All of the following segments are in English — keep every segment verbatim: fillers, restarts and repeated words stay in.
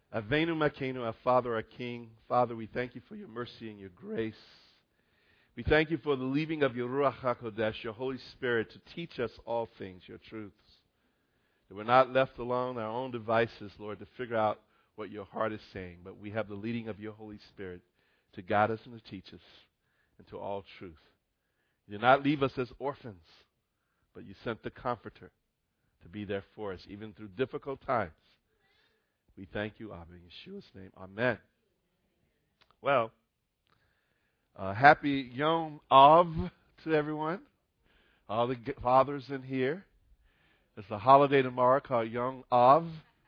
Avenu Makenu, our Father, our King. Father, we thank you for your mercy and your grace. We thank you for the leaving of your Ruach HaKodesh, your Holy Spirit, to teach us all things, your truths. That we're not left alone, our own devices, Lord, to figure out what your heart is saying, but we have the leading of your Holy Spirit to guide us and to teach us into all truth. You did not leave us as orphans, but you sent the Comforter to be there for us, even through difficult times. We thank you, Abba, in Yeshua's name. Amen. Well, uh, happy Yom Av to everyone, all the fathers in here. It's a holiday tomorrow called Yom Av,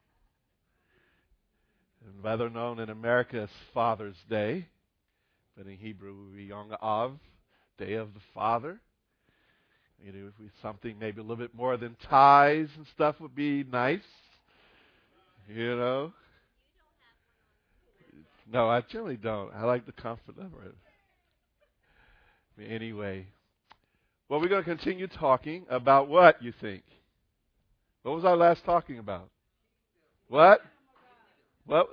and rather known in America as Father's Day, but in Hebrew it would be Yom Av, Day of the Father. You know, if we something maybe a little bit more than ties and stuff would be nice. You know? No, I generally don't. I like the comfort of it. Anyway. Well, we're going to continue talking about what, you think? What was our last talking about? What? Well,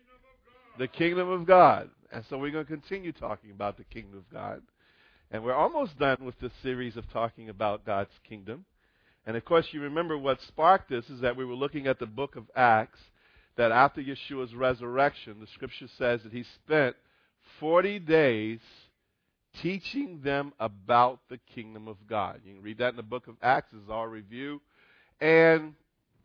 the kingdom of God. And so we're going to continue talking about the kingdom of God. And we're almost done with this series of talking about God's kingdom. And of course, you remember what sparked this is that we were looking at the book of Acts, that after Yeshua's resurrection, the scripture says that he spent forty days teaching them about the kingdom of God. You can read that in the book of Acts. This is our review. And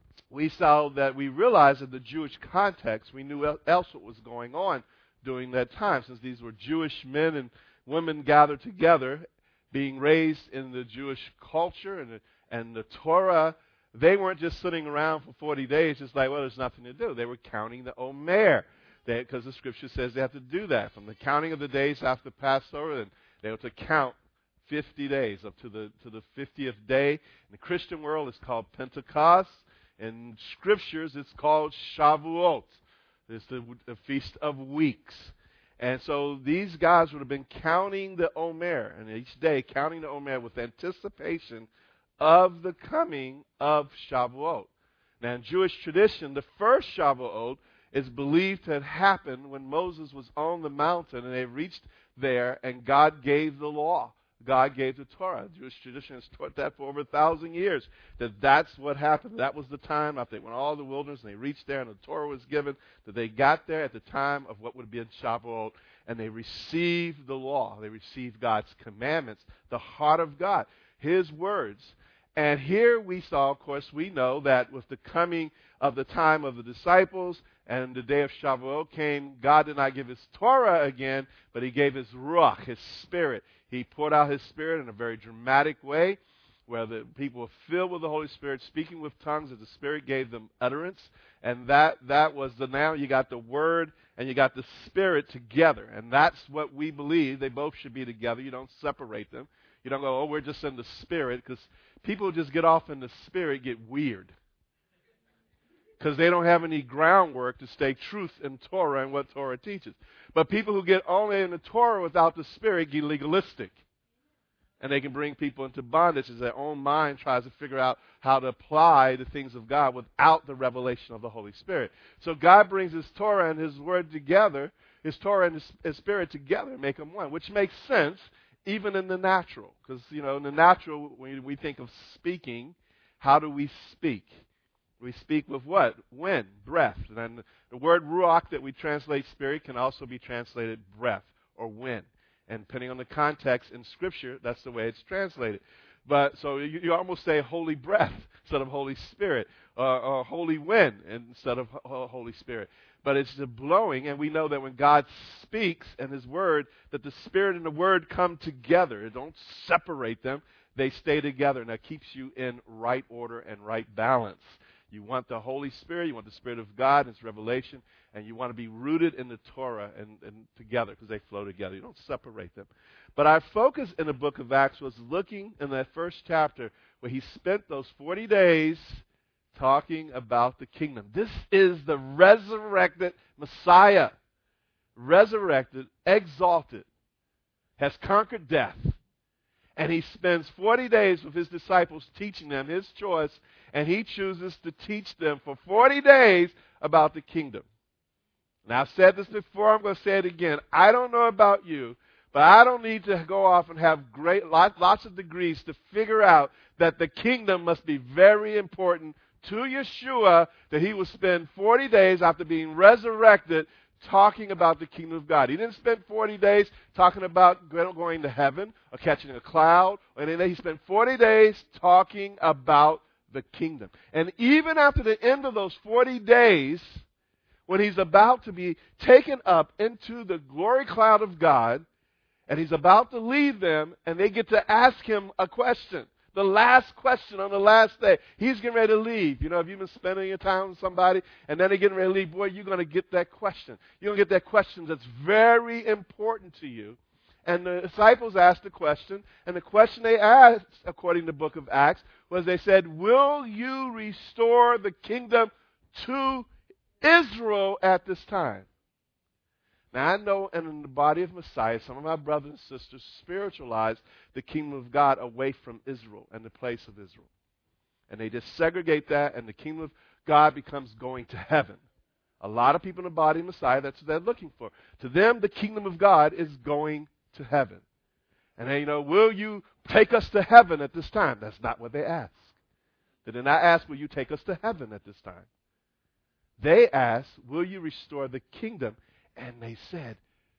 we saw that we realized in the Jewish context, we knew else what was going on during that time, since these were Jewish men and women gathered together, being raised in the Jewish culture and the, and the Torah. They weren't just sitting around for forty days just like, well, there's nothing to do. They were counting the Omer, because the scripture says they have to do that. From the counting of the days after Passover, and they were to count fifty days up to the to the fiftieth day. In the Christian world, it's called Pentecost. In scriptures, it's called Shavuot. It's the, the Feast of Weeks. And so these guys would have been counting the Omer, and each day counting the Omer with anticipation of the coming of Shavuot. Now, in Jewish tradition, the first Shavuot is believed to have happened when Moses was on the mountain, and they reached there, and God gave the law. God gave the Torah. Jewish tradition has taught that for over a thousand years, that that's what happened. That was the time after they went all the wilderness and they reached there and the Torah was given, that they got there at the time of what would be in Shavuot, and they received the law. They received God's commandments, the heart of God, His words. And here we saw, of course, we know that with the coming of the time of the disciples and the day of Shavuot came, God did not give His Torah again, but He gave His Ruach, His Spirit. He poured out His Spirit in a very dramatic way, where the people were filled with the Holy Spirit, speaking with tongues as the Spirit gave them utterance. And that, that was the, now you got the Word and you got the Spirit together. And that's what we believe. They both should be together. You don't separate them. You don't go, oh, we're just in the Spirit, because people just get off in the Spirit, get weird. Because they don't have any groundwork to stay truth in Torah and what Torah teaches. But people who get only in the Torah without the Spirit get legalistic. And they can bring people into bondage as their own mind tries to figure out how to apply the things of God without the revelation of the Holy Spirit. So God brings His Torah and His Word together, His Torah and His, His Spirit together and make them one, which makes sense even in the natural. Because, you know, in the natural, when we think of speaking, how do we speak? We speak with what? Wind, breath. And then the word ruach that we translate spirit can also be translated breath or wind. And depending on the context in Scripture, that's the way it's translated. But so you, you almost say holy breath instead of Holy Spirit, or, or holy wind instead of Holy Spirit. But it's the blowing, and we know that when God speaks and His Word, that the Spirit and the Word come together. Don't separate them. They stay together, and that keeps you in right order and right balance. You want the Holy Spirit, you want the Spirit of God and His revelation, and you want to be rooted in the Torah and, and together, because they flow together. You don't separate them. But our focus in the book of Acts was looking in that first chapter where he spent those forty days talking about the kingdom. This is the resurrected Messiah, resurrected, exalted, has conquered death. And he spends forty days with his disciples teaching them his choice, and he chooses to teach them for forty days about the kingdom. Now, I've said this before. I'm going to say it again. I don't know about you, but I don't need to go off and have great lots, lots of degrees to figure out that the kingdom must be very important to Yeshua, that he would spend forty days after being resurrected talking about the kingdom of God. He didn't spend forty days talking about going to heaven or catching a cloud or anything. He spent forty days talking about the kingdom. And even after the end of those forty days, when he's about to be taken up into the glory cloud of God, and he's about to leave them, and they get to ask him a question. The last question on the last day. He's getting ready to leave. You know, if you've been spending your time with somebody, and then they're getting ready to leave, boy, you're going to get that question. You're going to get that question that's very important to you. And the disciples asked the question, and the question they asked, according to the book of Acts, was they said, will you restore the kingdom to Israel at this time? Now, I know in the body of Messiah, some of my brothers and sisters spiritualize the kingdom of God away from Israel and the place of Israel. And they just segregate that, and the kingdom of God becomes going to heaven. A lot of people in the body of Messiah, that's what they're looking for. To them, the kingdom of God is going to heaven. And they, you know, will you take us to heaven at this time? That's not what they ask. They did not ask, will you take us to heaven at this time? They asked, will you restore the kingdom? And they said,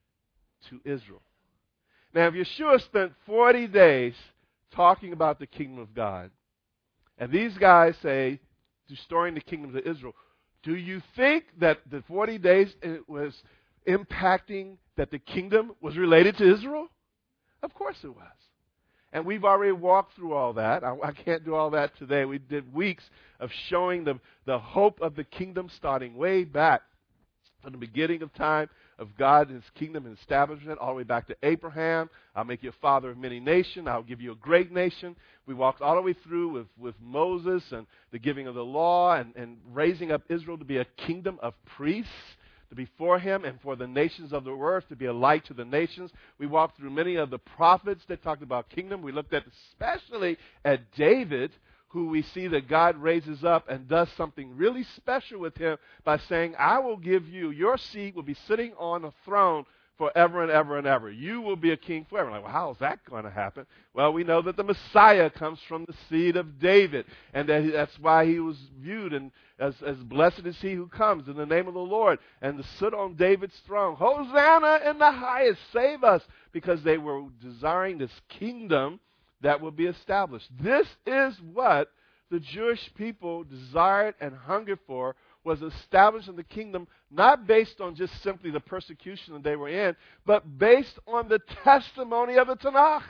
to Israel. Now, if Yeshua spent forty days talking about the kingdom of God, and these guys say, restoring the kingdom to Israel, do you think that the forty days it was impacting that the kingdom was related to Israel? Of course it was. And we've already walked through all that. I, I can't do all that today. We did weeks of showing the, the hope of the kingdom starting way back from the beginning of time of God and his kingdom and establishment, all the way back to Abraham. I'll make you a father of many nations. I'll give you a great nation. We walked all the way through with, with Moses and the giving of the law and, and raising up Israel to be a kingdom of priests, to be for him and for the nations of the earth, to be a light to the nations. We walked through many of the prophets that talked about kingdom. We looked at especially at David, who we see that God raises up and does something really special with him by saying, I will give you, your seed will be sitting on a throne forever and ever and ever. You will be a king forever. Like, well, how is that going to happen? Well, we know that the Messiah comes from the seed of David, and that he, that's why he was viewed and as, as blessed is he who comes in the name of the Lord, and to sit on David's throne. Hosanna in the highest, save us, because they were desiring this kingdom that will be established. This is what the Jewish people desired and hungered for, was establishing the kingdom, not based on just simply the persecution that they were in, but based on the testimony of the Tanakh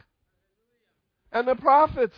and the prophets.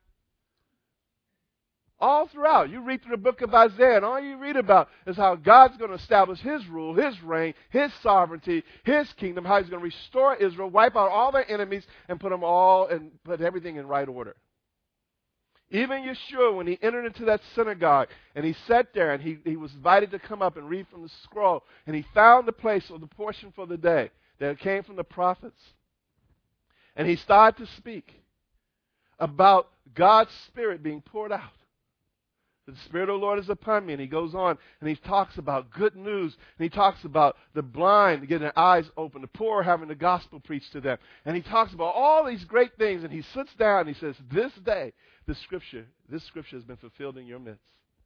All throughout. You read through the book of Isaiah, and all you read about is how God's going to establish his rule, his reign, his sovereignty, his kingdom, how he's going to restore Israel, wipe out all their enemies, and put them all and put everything in right order. Even Yeshua, when he entered into that synagogue, and he sat there, and he, he was invited to come up and read from the scroll, and he found the place or the portion for the day that came from the prophets. And he started to speak about God's Spirit being poured out. The Spirit of the Lord is upon me. And he goes on and he talks about good news. And he talks about the blind getting their eyes open, the poor having the gospel preached to them. And he talks about all these great things. And he sits down and he says, this day, this scripture, this scripture has been fulfilled in your midst.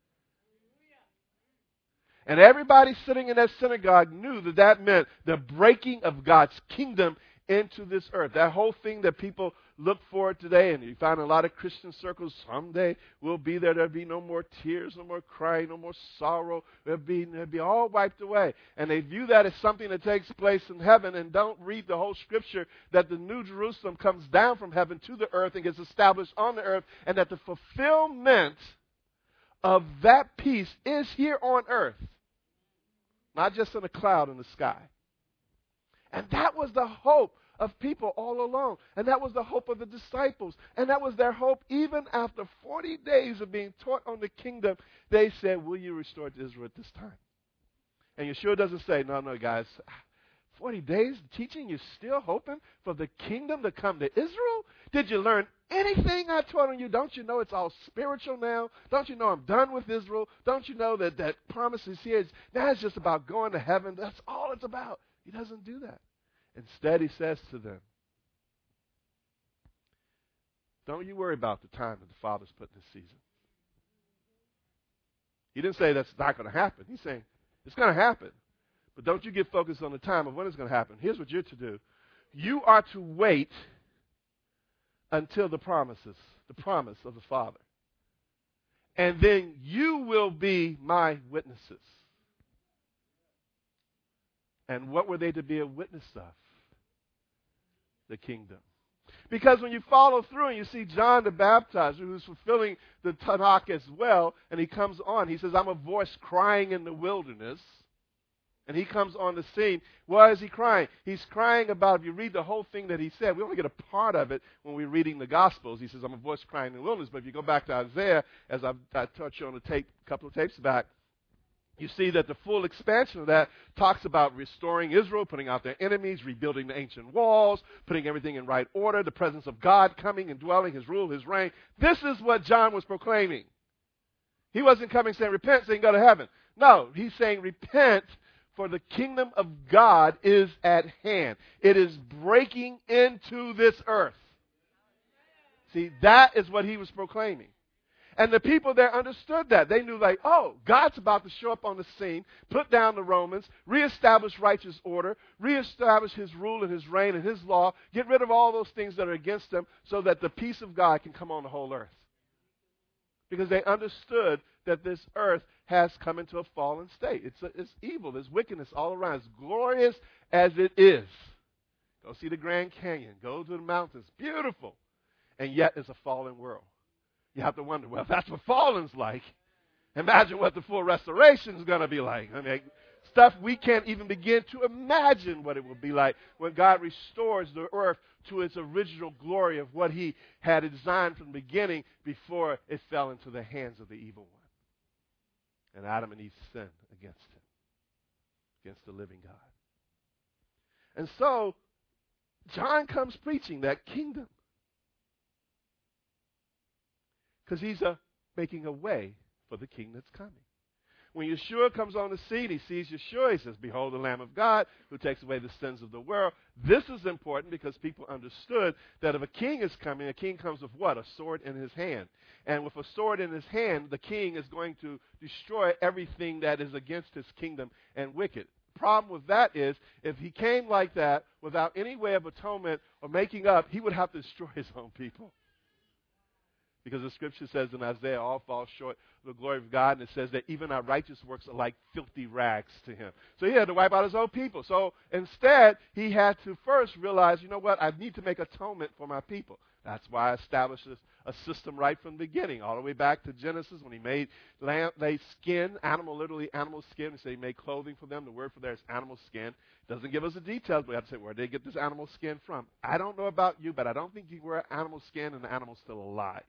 And everybody sitting in that synagogue knew that that meant the breaking of God's kingdom into this earth. That whole thing that people look for today, and you find a lot of Christian circles, someday we'll be there. There'll be no more tears, no more crying, no more sorrow. It'll be, it'll be all wiped away. And they view that as something that takes place in heaven and don't read the whole scripture that the New Jerusalem comes down from heaven to the earth and gets established on the earth, and that the fulfillment of that peace is here on earth, not just in a cloud in the sky. And that was the hope of people all along. And that was the hope of the disciples. And that was their hope even after forty days of being taught on the kingdom. They said, will you restore to Israel at this time? And Yeshua doesn't say, no, no, guys, forty days teaching, you're still hoping for the kingdom to come to Israel? Did you learn anything I told on you, don't you know it's all spiritual now? Don't you know I'm done with Israel? Don't you know that that promise is here? Now it's just about going to heaven. That's all it's about. He doesn't do that. Instead, he says to them, don't you worry about the time that the Father's put in this season. He didn't say that's not going to happen. He's saying it's going to happen. But don't you get focused on the time of when it's going to happen. Here's what you're to do. You are to wait until the promises, the promise of the Father. And then you will be my witnesses. And what were they to be a witness of? The kingdom. Because when you follow through and you see John the Baptizer, who's fulfilling the Tanakh as well, and he comes on, he says, I'm a voice crying in the wilderness. And he comes on the scene. Why is he crying? He's crying about, if you read the whole thing that he said, we only get a part of it when we're reading the Gospels. He says, I'm a voice crying in the wilderness. But if you go back to Isaiah, as I've, I taught you on a tape, a couple of tapes back, you see that the full expansion of that talks about restoring Israel, putting out their enemies, rebuilding the ancient walls, putting everything in right order, the presence of God coming and dwelling, his rule, his reign. This is what John was proclaiming. He wasn't coming saying, repent, so you can go to heaven. No, he's saying, repent, for the kingdom of God is at hand. It is breaking into this earth. See, that is what he was proclaiming. And the people there understood that. They knew like, oh, God's about to show up on the scene, put down the Romans, reestablish righteous order, reestablish his rule and his reign and his law, get rid of all those things that are against him so that the peace of God can come on the whole earth. Because they understood that this earth has come into a fallen state. It's, a, it's evil. There's wickedness all around. As glorious as it is. Go see the Grand Canyon. Go to the mountains. Beautiful. And yet it's a fallen world. You have to wonder, well, if that's what fallen's like, imagine what the full restoration is going to be like. I mean, stuff we can't even begin to imagine what it will be like when God restores the earth to its original glory of what he had designed from the beginning before it fell into the hands of the evil one. And Adam and Eve sinned against him, against the living God. And so, John comes preaching that kingdom. Because he's a, making a way for the king that's coming. When Yeshua comes on the scene, he sees Yeshua. He says, behold the Lamb of God who takes away the sins of the world. This is important because people understood that if a king is coming, a king comes with what? A sword in his hand. And with a sword in his hand, the king is going to destroy everything that is against his kingdom and wicked. The problem with that is, if he came like that without any way of atonement or making up, he would have to destroy his own people. Because the scripture says in Isaiah, all fall short of the glory of God, and it says that even our righteous works are like filthy rags to him. So he had to wipe out his own people. So instead, he had to first realize, you know what, I need to make atonement for my people. That's why I established this, a system right from the beginning, all the way back to Genesis when he made lamb, they skin, animal, literally animal skin. He said he made clothing for them. The word for there is animal skin. Doesn't give us the details, but we have to say, where did they get this animal skin from? I don't know about you, but I don't think you wear animal skin and the animal's still alive.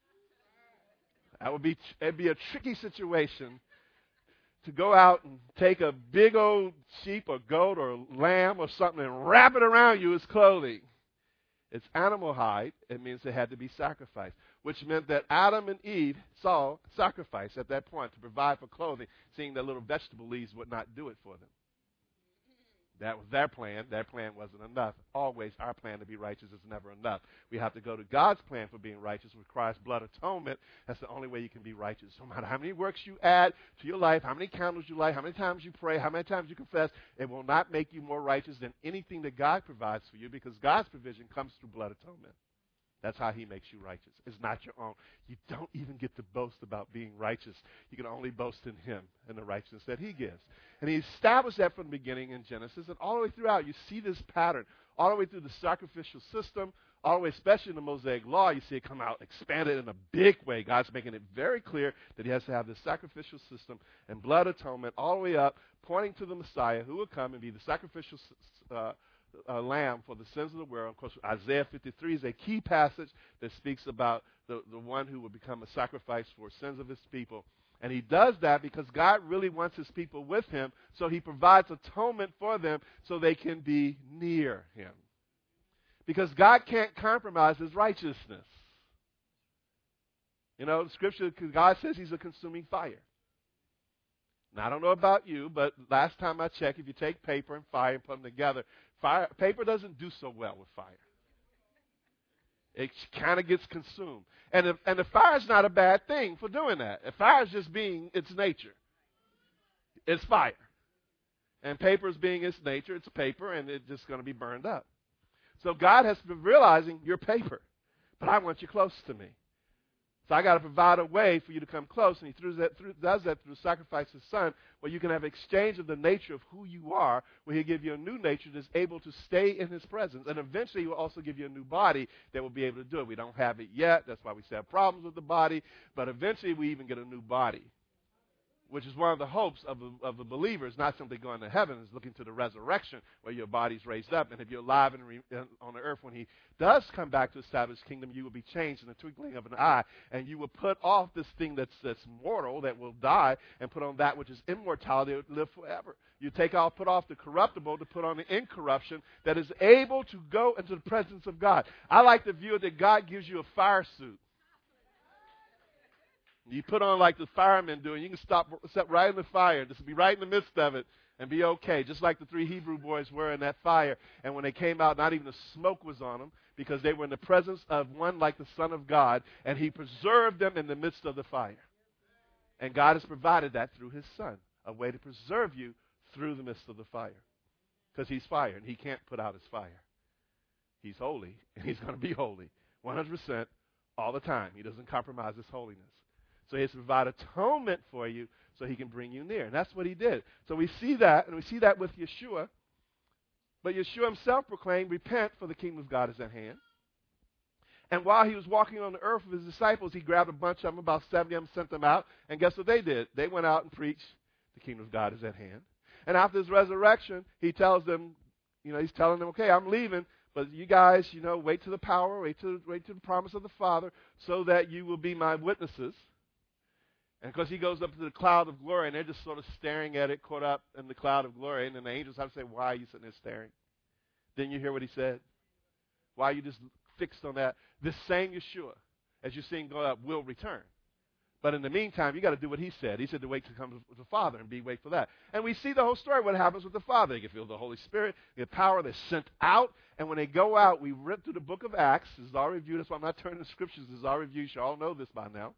That would be, it'd be a tricky situation to go out and take a big old sheep or goat or lamb or something and wrap it around you as clothing. It's animal hide. It means it had to be sacrificed, which meant that Adam and Eve saw sacrifice at that point to provide for clothing, seeing that little vegetable leaves would not do it for them. That was their plan. Their plan wasn't enough. Always our plan to be righteous is never enough. We have to go to God's plan for being righteous with Christ's blood atonement. That's the only way you can be righteous. No matter how many works you add to your life, how many candles you light, how many times you pray, how many times you confess, it will not make you more righteous than anything that God provides for you, because God's provision comes through blood atonement. That's how he makes you righteous. It's not your own. You don't even get to boast about being righteous. You can only boast in him and the righteousness that he gives. And he established that from the beginning in Genesis. And all the way throughout, you see this pattern. All the way through the sacrificial system, all the way, especially in the Mosaic Law, you see it come out expanded in a big way. God's making it very clear that he has to have this sacrificial system and blood atonement all the way up, pointing to the Messiah who will come and be the sacrificial uh Uh, lamb for the sins of the world. Of course, Isaiah fifty-three is a key passage that speaks about the, the one who will become a sacrifice for sins of his people. And he does that because God really wants his people with him, so he provides atonement for them so they can be near him. Because God can't compromise his righteousness. You know, the scripture, God says he's a consuming fire. Now, I don't know about you, but last time I checked, if you take paper and fire and put them together, fire, paper doesn't do so well with fire. It kind of gets consumed. And, if, and the fire is not a bad thing for doing that. The fire is just being its nature. It's fire. And paper is being its nature. It's paper, and it's just going to be burned up. So God has been realizing you're paper, but I want you close to me. So I got to provide a way for you to come close, and he through that, through, does that through sacrifice his son, where you can have exchange of the nature of who you are, where he'll give you a new nature that's able to stay in his presence, and eventually he will also give you a new body that will be able to do it. We don't have it yet. That's why we still have problems with the body, but eventually we even get a new body, which is one of the hopes of the, of the believers, not simply going to heaven, is looking to the resurrection where your body's raised up. And if you're alive and re, on the earth when he does come back to establish his kingdom, you will be changed in the twinkling of an eye. And you will put off this thing that's, that's mortal, that will die, and put on that which is immortality, that will live forever. You take off, put off the corruptible to put on the incorruption that is able to go into the presence of God. I like the view that God gives you a fire suit. You put on like the firemen do, and you can stop, step right in the fire, just be right in the midst of it, and be okay, just like the three Hebrew boys were in that fire. And when they came out, not even the smoke was on them, because they were in the presence of one like the Son of God, and he preserved them in the midst of the fire. And God has provided that through his Son, a way to preserve you through the midst of the fire, because he's fire, and he can't put out his fire. He's holy, and he's going to be holy one hundred percent all the time. He doesn't compromise his holiness. So he has to provide atonement for you so he can bring you near. And that's what he did. So we see that, and we see that with Yeshua. But Yeshua himself proclaimed, repent, for the kingdom of God is at hand. And while he was walking on the earth with his disciples, he grabbed a bunch of them, about seventy of them, sent them out. And guess what they did? They went out and preached, the kingdom of God is at hand. And after his resurrection, he tells them, you know, he's telling them, okay, I'm leaving. But you guys, you know, wait to the power, wait to, wait to the promise of the Father, so that you will be my witnesses. And because he goes up to the cloud of glory, and they're just sort of staring at it, caught up in the cloud of glory. And then the angels have to say, why are you sitting there staring? Didn't you hear what he said? Why are you just fixed on that? This same Yeshua, as you're seeing go up, will return. But in the meantime, you got to do what he said. He said to wait to come to the Father and be wait for that. And we see the whole story, what happens with the Father. They get filled with the Holy Spirit, they get power, they're sent out. And when they go out, we read through the book of Acts. This is our review. That's why I'm not turning to scriptures. This is our review. You should all know this by now.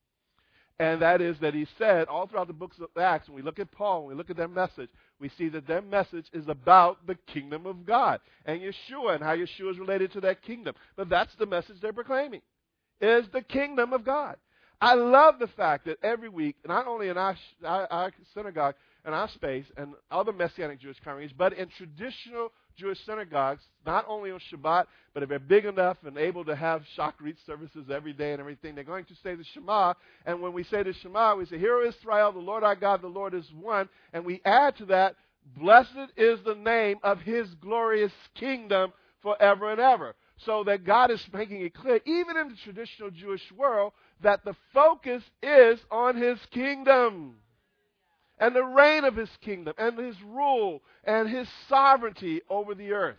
And that is that he said, all throughout the books of Acts, when we look at Paul, when we look at their message, we see that their message is about the kingdom of God and Yeshua and how Yeshua is related to that kingdom. But that's the message they're proclaiming, is the kingdom of God. I love the fact that every week, not only in our, our, our synagogue and our space and other Messianic Jewish congregations, but in traditional Jewish synagogues, not only on Shabbat, but if they're big enough and able to have Shachrit services every day and everything, they're going to say the Shema. And when we say the Shema, we say, Hear, O Israel, the Lord our God, the Lord is one. And we add to that, blessed is the name of his glorious kingdom forever and ever. So that God is making it clear, even in the traditional Jewish world, that the focus is on his kingdom and the reign of his kingdom and his rule and his sovereignty over the earth.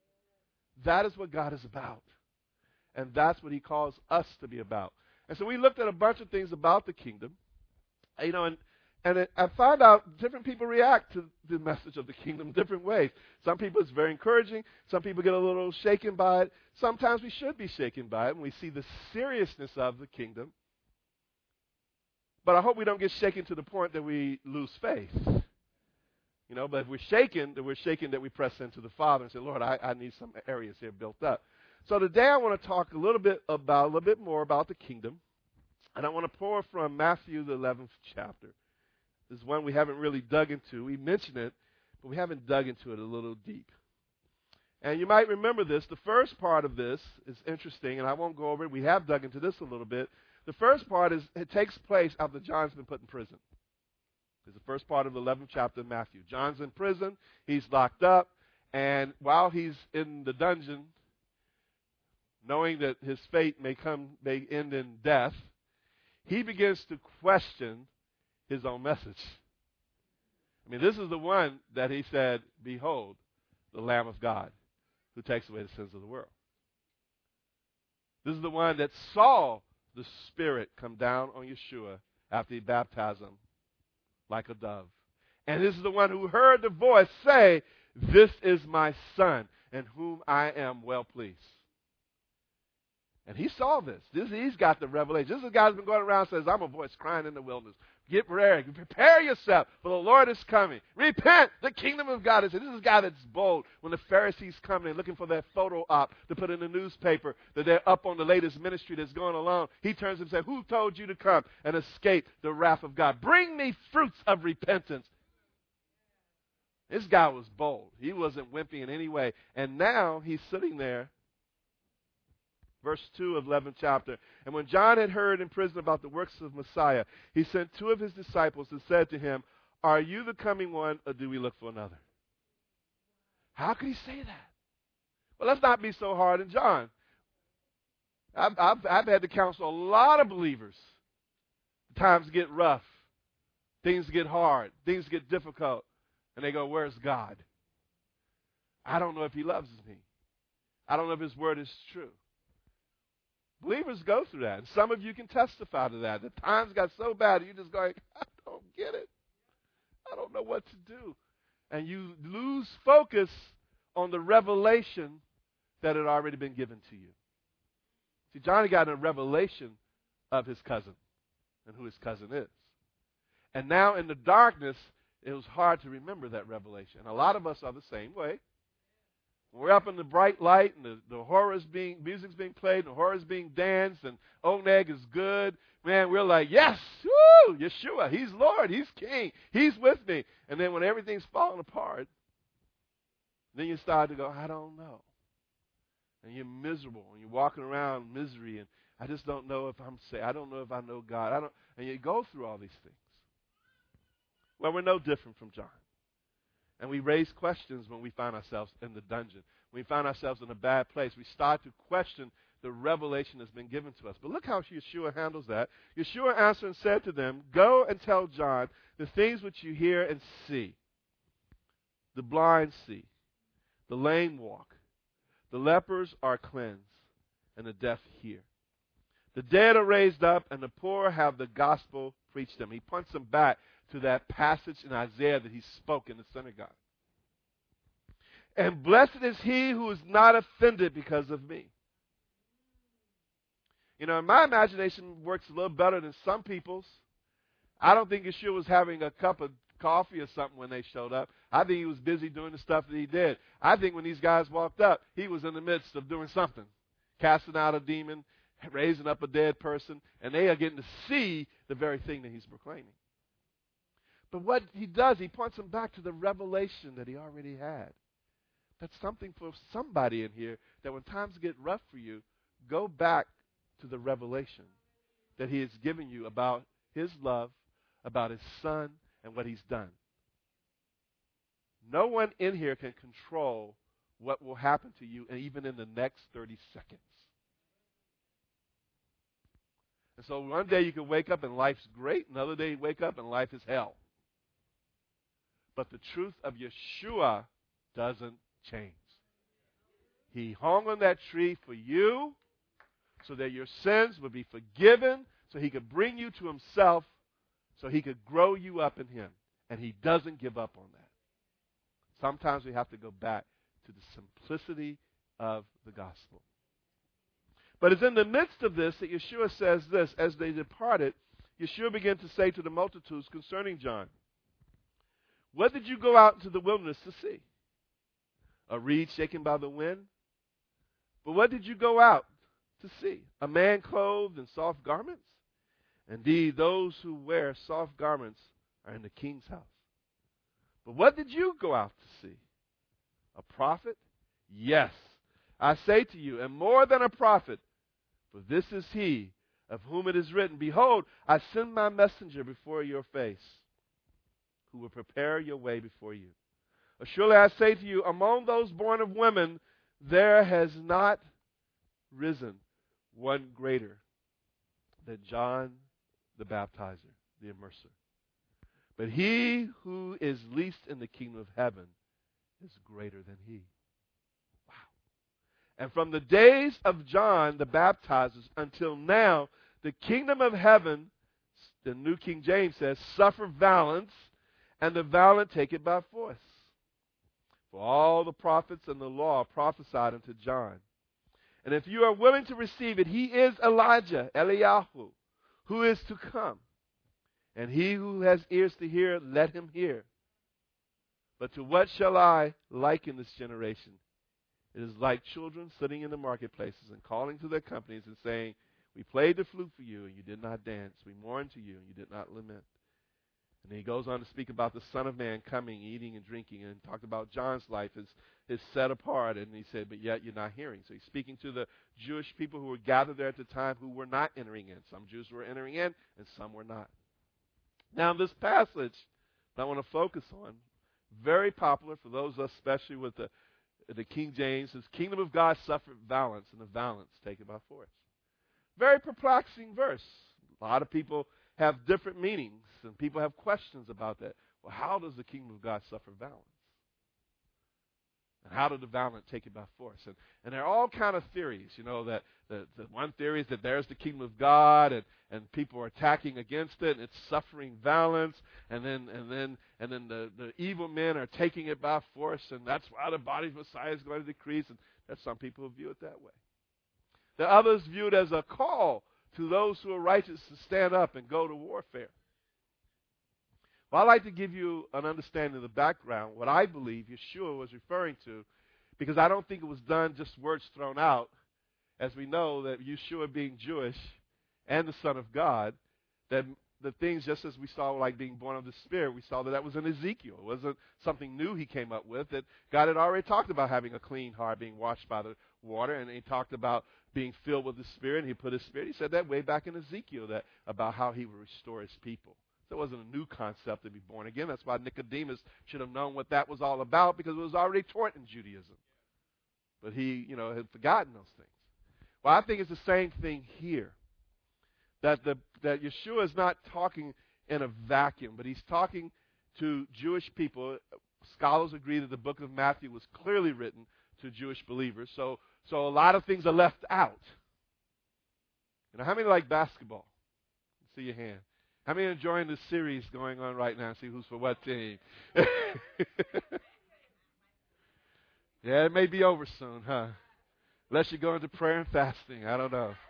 That is what God is about. And that's what he calls us to be about. And so we looked at a bunch of things about the kingdom. You know, and, and it, I found out different people react to the message of the kingdom different ways. Some people it's very encouraging. Some people get a little shaken by it. Sometimes we should be shaken by it when we see the seriousness of the kingdom. But I hope we don't get shaken to the point that we lose faith. You know, but if we're shaken, then we're shaken that we press into the Father and say, Lord, I, I need some areas here built up. So today I want to talk a little bit about, a little bit more about the kingdom. And I want to pour from Matthew, the eleventh chapter. This is one we haven't really dug into. We mentioned it, but we haven't dug into it a little deep. And you might remember this. The first part of this is interesting, and I won't go over it. We have dug into this a little bit. The first part is it takes place after John's been put in prison. It's the first part of the eleventh chapter of Matthew. John's in prison. He's locked up. And while he's in the dungeon, knowing that his fate may come, may end in death, he begins to question his own message. I mean, this is the one that he said, Behold, the Lamb of God who takes away the sins of the world. This is the one that Saul the Spirit come down on Yeshua after he baptized him like a dove. And this is the one who heard the voice say, "This is my Son, in whom I am well pleased." And he saw this. this. He's got the revelation. This is a guy who's been going around and says, "I'm a voice crying in the wilderness. Get ready. Prepare yourself, for the Lord is coming. Repent. The kingdom of God is here." This is a guy that's bold. When the Pharisees come in looking for that photo op to put in the newspaper, that they're up on the latest ministry that's going along, he turns and says, "Who told you to come and escape the wrath of God? Bring me fruits of repentance." This guy was bold. He wasn't wimpy in any way. And now he's sitting there. Verse two of eleventh chapter. "And when John had heard in prison about the works of Messiah, he sent two of his disciples and said to him, 'Are you the coming one, or do we look for another?'" How could he say that? Well, let's not be so hard on John. I've, I've, I've had to counsel a lot of believers. Times get rough. Things get hard. Things get difficult. And they go, "Where's God? I don't know if he loves me. I don't know if his word is true." Believers go through that. And some of you can testify to that. The times got so bad, you're just going, "I don't get it. I don't know what to do." And you lose focus on the revelation that had already been given to you. See, Johnny got a revelation of his cousin and who his cousin is. And now in the darkness, it was hard to remember that revelation. And a lot of us are the same way. When we're up in the bright light and the, the horror's being, music's being played and the horror's being danced and Oneg is good, man, we're like, "Yes, woo, Yeshua, he's Lord, he's King, he's with me." And then when everything's falling apart, then you start to go, "I don't know." And you're miserable and you're walking around misery and I just don't know if I'm saved. I don't know if I know God. I don't, and you go through all these things. Well, we're no different from John. And we raise questions when we find ourselves in the dungeon. When we find ourselves in a bad place, we start to question the revelation that's been given to us. But look how Yeshua handles that. Yeshua answered and said to them, "Go and tell John the things which you hear and see. The blind see, the lame walk, the lepers are cleansed, and the deaf hear. The dead are raised up, and the poor have the gospel preached them." He points them back to that passage in Isaiah that he spoke in the synagogue. "And blessed is he who is not offended because of me." You know, my imagination works a little better than some people's. I don't think Yeshua was having a cup of coffee or something when they showed up. I think he was busy doing the stuff that he did. I think when these guys walked up, he was in the midst of doing something. Casting out a demon, raising up a dead person, and they are getting to see the very thing that he's proclaiming. But what he does, he points them back to the revelation that he already had. That's something for somebody in here, that when times get rough for you, go back to the revelation that he has given you about his love, about his son, and what he's done. No one in here can control what will happen to you, and even in the next thirty seconds. And so one day you can wake up and life's great, another day you wake up and life is hell. But the truth of Yeshua doesn't change. He hung on that tree for you so that your sins would be forgiven, so he could bring you to himself, so he could grow you up in him. And he doesn't give up on that. Sometimes we have to go back to the simplicity of the gospel. But it's in the midst of this that Yeshua says this: as they departed, Yeshua began to say to the multitudes concerning John, "What did you go out into the wilderness to see? A reed shaken by the wind? But what did you go out to see? A man clothed in soft garments? Indeed, those who wear soft garments are in the king's house. But what did you go out to see? A prophet? Yes, I say to you, and more than a prophet, for this is he of whom it is written, Behold, I send my messenger before your face, who will prepare your way before you. Surely I say to you, among those born of women, there has not risen one greater than John the Baptizer, the immerser. But he who is least in the kingdom of heaven is greater than he." Wow. And from the days of John the Baptizer until now, The kingdom of heaven, the New King James says, suffer violence, and the violent take it by force. For all the prophets and the law prophesied unto John. And if you are willing to receive it, he is Elijah, Eliyahu, who is to come. And he who has ears to hear, let him hear. But to what shall I liken this generation? It is like children sitting in the marketplaces and calling to their companies and saying, we played the flute for you, and you did not dance. We mourned to you, and you did not lament. And he goes on to speak about the Son of Man coming, eating and drinking, and talked about John's life is, is set apart. And he said, but yet you're not hearing. So he's speaking to the Jewish people who were gathered there at the time who were not entering in. Some Jews were entering in, and some were not. Now, this passage that I want to focus on, very popular for those of us, especially with the, the King James, is kingdom of God suffered violence, and the violence taken by force. Very perplexing verse. A lot of people have different meanings, and people have questions about that. Well, how does the kingdom of God suffer violence? And how did the violent take it by force? And, and there are all kind of theories. You know, that the, the one theory is that there's the kingdom of God, and, and people are attacking against it, and it's suffering violence, and then and then and then the, the evil men are taking it by force, and that's why the body of Messiah is going to decrease. And there's some people who view it that way. The others view it as a call to those who are righteous to stand up and go to warfare. Well, I'd like to give you an understanding of the background, what I believe Yeshua was referring to, because I don't think it was done just words thrown out. As we know that Yeshua being Jewish and the Son of God, that the things just as we saw like being born of the Spirit, we saw that that was in Ezekiel. It wasn't something new he came up with, that God had already talked about having a clean heart, being washed by the water, and he talked about being filled with the Spirit, and he put his Spirit. He said that way back in Ezekiel, that about how he would restore his people. So it wasn't a new concept to be born again. That's why Nicodemus should have known what that was all about, because it was already taught in Judaism. But he, you know, had forgotten those things. Well, I think it's the same thing here. That the that Yeshua is not talking in a vacuum, but he's talking to Jewish people. Scholars agree that the book of Matthew was clearly written to Jewish believers. So so a lot of things are left out. You know, how many like basketball? See your hand. How many are enjoying this series going on right now? See who's for what team. Yeah, it may be over soon, huh? Unless you go into prayer and fasting. I don't know.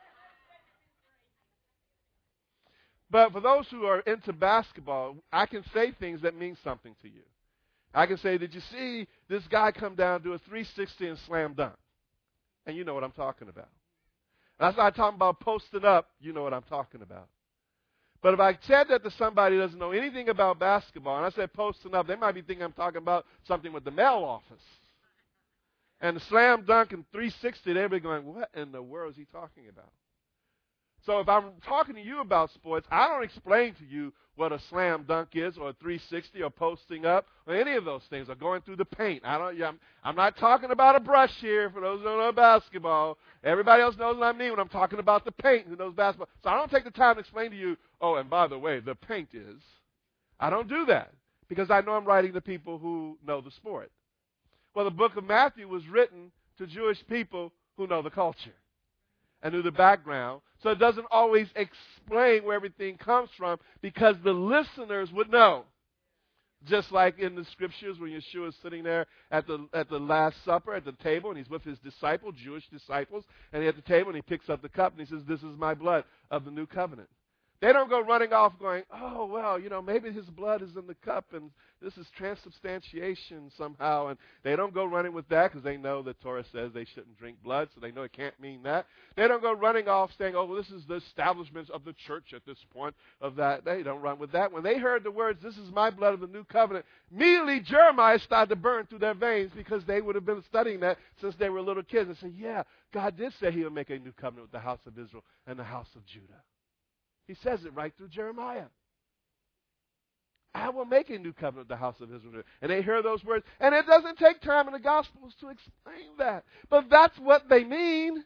But for those who are into basketball, I can say things that mean something to you. I can say, did you see this guy come down, do a three sixty and slam dunk? And you know what I'm talking about. That's why I'm talking about posting up. You know what I'm talking about. But if I said that to somebody who doesn't know anything about basketball, and I said posting up, they might be thinking I'm talking about something with the mail office. And the slam dunk and three sixty, they'd be going, what in the world is he talking about? So if I'm talking to you about sports, I don't explain to you what a slam dunk is, or a three sixty, or posting up, or any of those things, or going through the paint. I don't. I'm, I'm not talking about a brush here for those who don't know basketball. Everybody else knows what I mean when I'm talking about the paint who knows basketball. So I don't take the time to explain to you, oh, and by the way, the paint is. I don't do that because I know I'm writing to people who know the sport. Well, the book of Matthew was written to Jewish people who know the culture and knew the background. So it doesn't always explain where everything comes from because the listeners would know. Just like in the scriptures when Yeshua is sitting there at the at the Last Supper at the table, and he's with his disciples, Jewish disciples, and he's at the table and he picks up the cup and he says, this is my blood of the new covenant. They don't go running off going, oh, well, you know, maybe his blood is in the cup and this is transubstantiation somehow. And they don't go running with that because they know that Torah says they shouldn't drink blood, so they know it can't mean that. They don't go running off saying, oh, well, this is the establishment of the church at this point of that. They don't run with that. When they heard the words, this is my blood of the new covenant, immediately Jeremiah started to burn through their veins because they would have been studying that since they were little kids and said, yeah, God did say he would make a new covenant with the house of Israel and the house of Judah. He says it right through Jeremiah. I will make a new covenant with the house of Israel. And they hear those words. And it doesn't take time in the Gospels to explain that. But that's what they mean.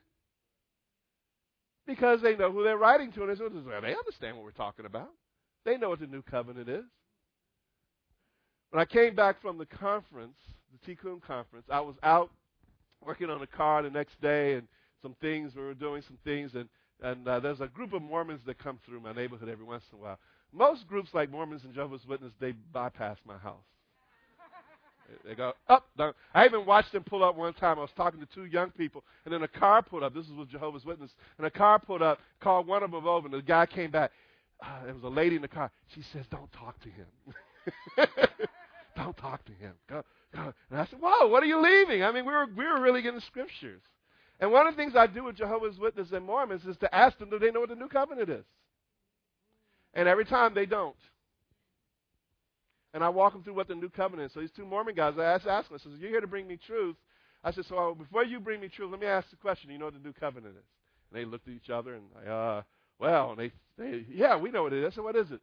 Because they know who they're writing to. And they understand what we're talking about. They know what the new covenant is. When I came back from the conference, the Tikkun conference, I was out working on a car the next day. And some things, we were doing some things. And and uh, there's a group of Mormons that come through my neighborhood every once in a while. Most groups like Mormons and Jehovah's Witnesses, they bypass my house. they, they go up, down. I even watched them pull up one time. I was talking to two young people, and then a car pulled up. This was with Jehovah's Witnesses, and a car pulled up, called one of them over, and the guy came back. Uh, there was a lady in the car. She says, "Don't talk to him." Don't talk to him. Go, go. And I said, "Whoa, what are you leaving?" I mean, we were we were really getting scriptures. And one of the things I do with Jehovah's Witnesses and Mormons is to ask them, do they know what the new covenant is? And every time they don't. And I walk them through what the new covenant is. So these two Mormon guys, I asked, asked them, I said, "You're here to bring me truth." I said, "So before you bring me truth, let me ask the question. Do you know what the new covenant is?" And they looked at each other and, uh, well, and they, they, yeah, we know what it is. I said, "What is it?"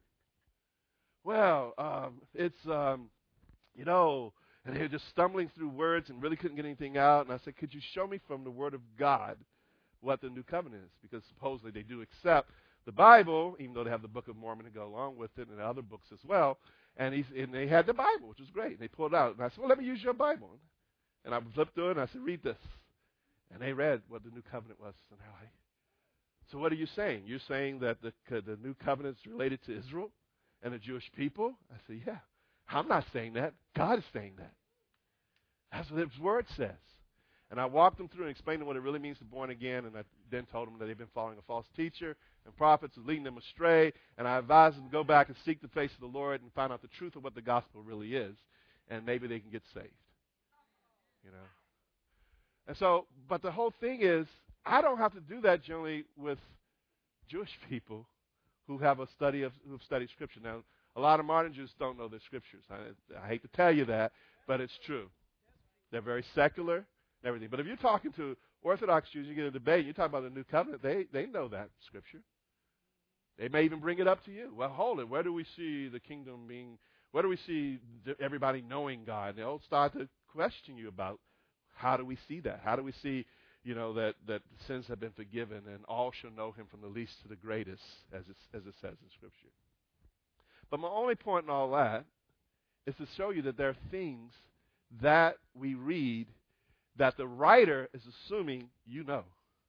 "Well, um, it's, um, you know," and they were just stumbling through words and really couldn't get anything out. And I said, "Could you show me from the Word of God what the new covenant is?" Because supposedly they do accept the Bible, even though they have the Book of Mormon to go along with it and other books as well. And, he's, and they had the Bible, which was great. And they pulled it out. And I said, "Well, let me use your Bible." And I flipped through it and I said, "Read this." And they read what the new covenant was. And they're like, "So what are you saying? You're saying that the, the new covenant is related to Israel and the Jewish people?" I said, "Yeah. I'm not saying that. God is saying that. That's what His Word says." And I walked them through and explained to them what it really means to be born again, and I then told them that they've been following a false teacher and prophets who leading them astray, and I advised them to go back and seek the face of the Lord and find out the truth of what the gospel really is, and maybe they can get saved. You know. And so, but the whole thing is, I don't have to do that generally with Jewish people who have a study of who've studied Scripture. Now, a lot of modern Jews don't know their Scriptures. I, I hate to tell you that, but it's true. They're very secular and everything. But if you're talking to Orthodox Jews, you get a debate, you talk about the New Covenant, they, they know that Scripture. They may even bring it up to you. Well, hold it. Where do we see the kingdom being, where do we see everybody knowing God? And they'll start to question you about how do we see that? How do we see, you know, that, that sins have been forgiven and all shall know Him from the least to the greatest, as it, as it says in Scripture. But my only point in all that is to show you that there are things that we read that the writer is assuming you know.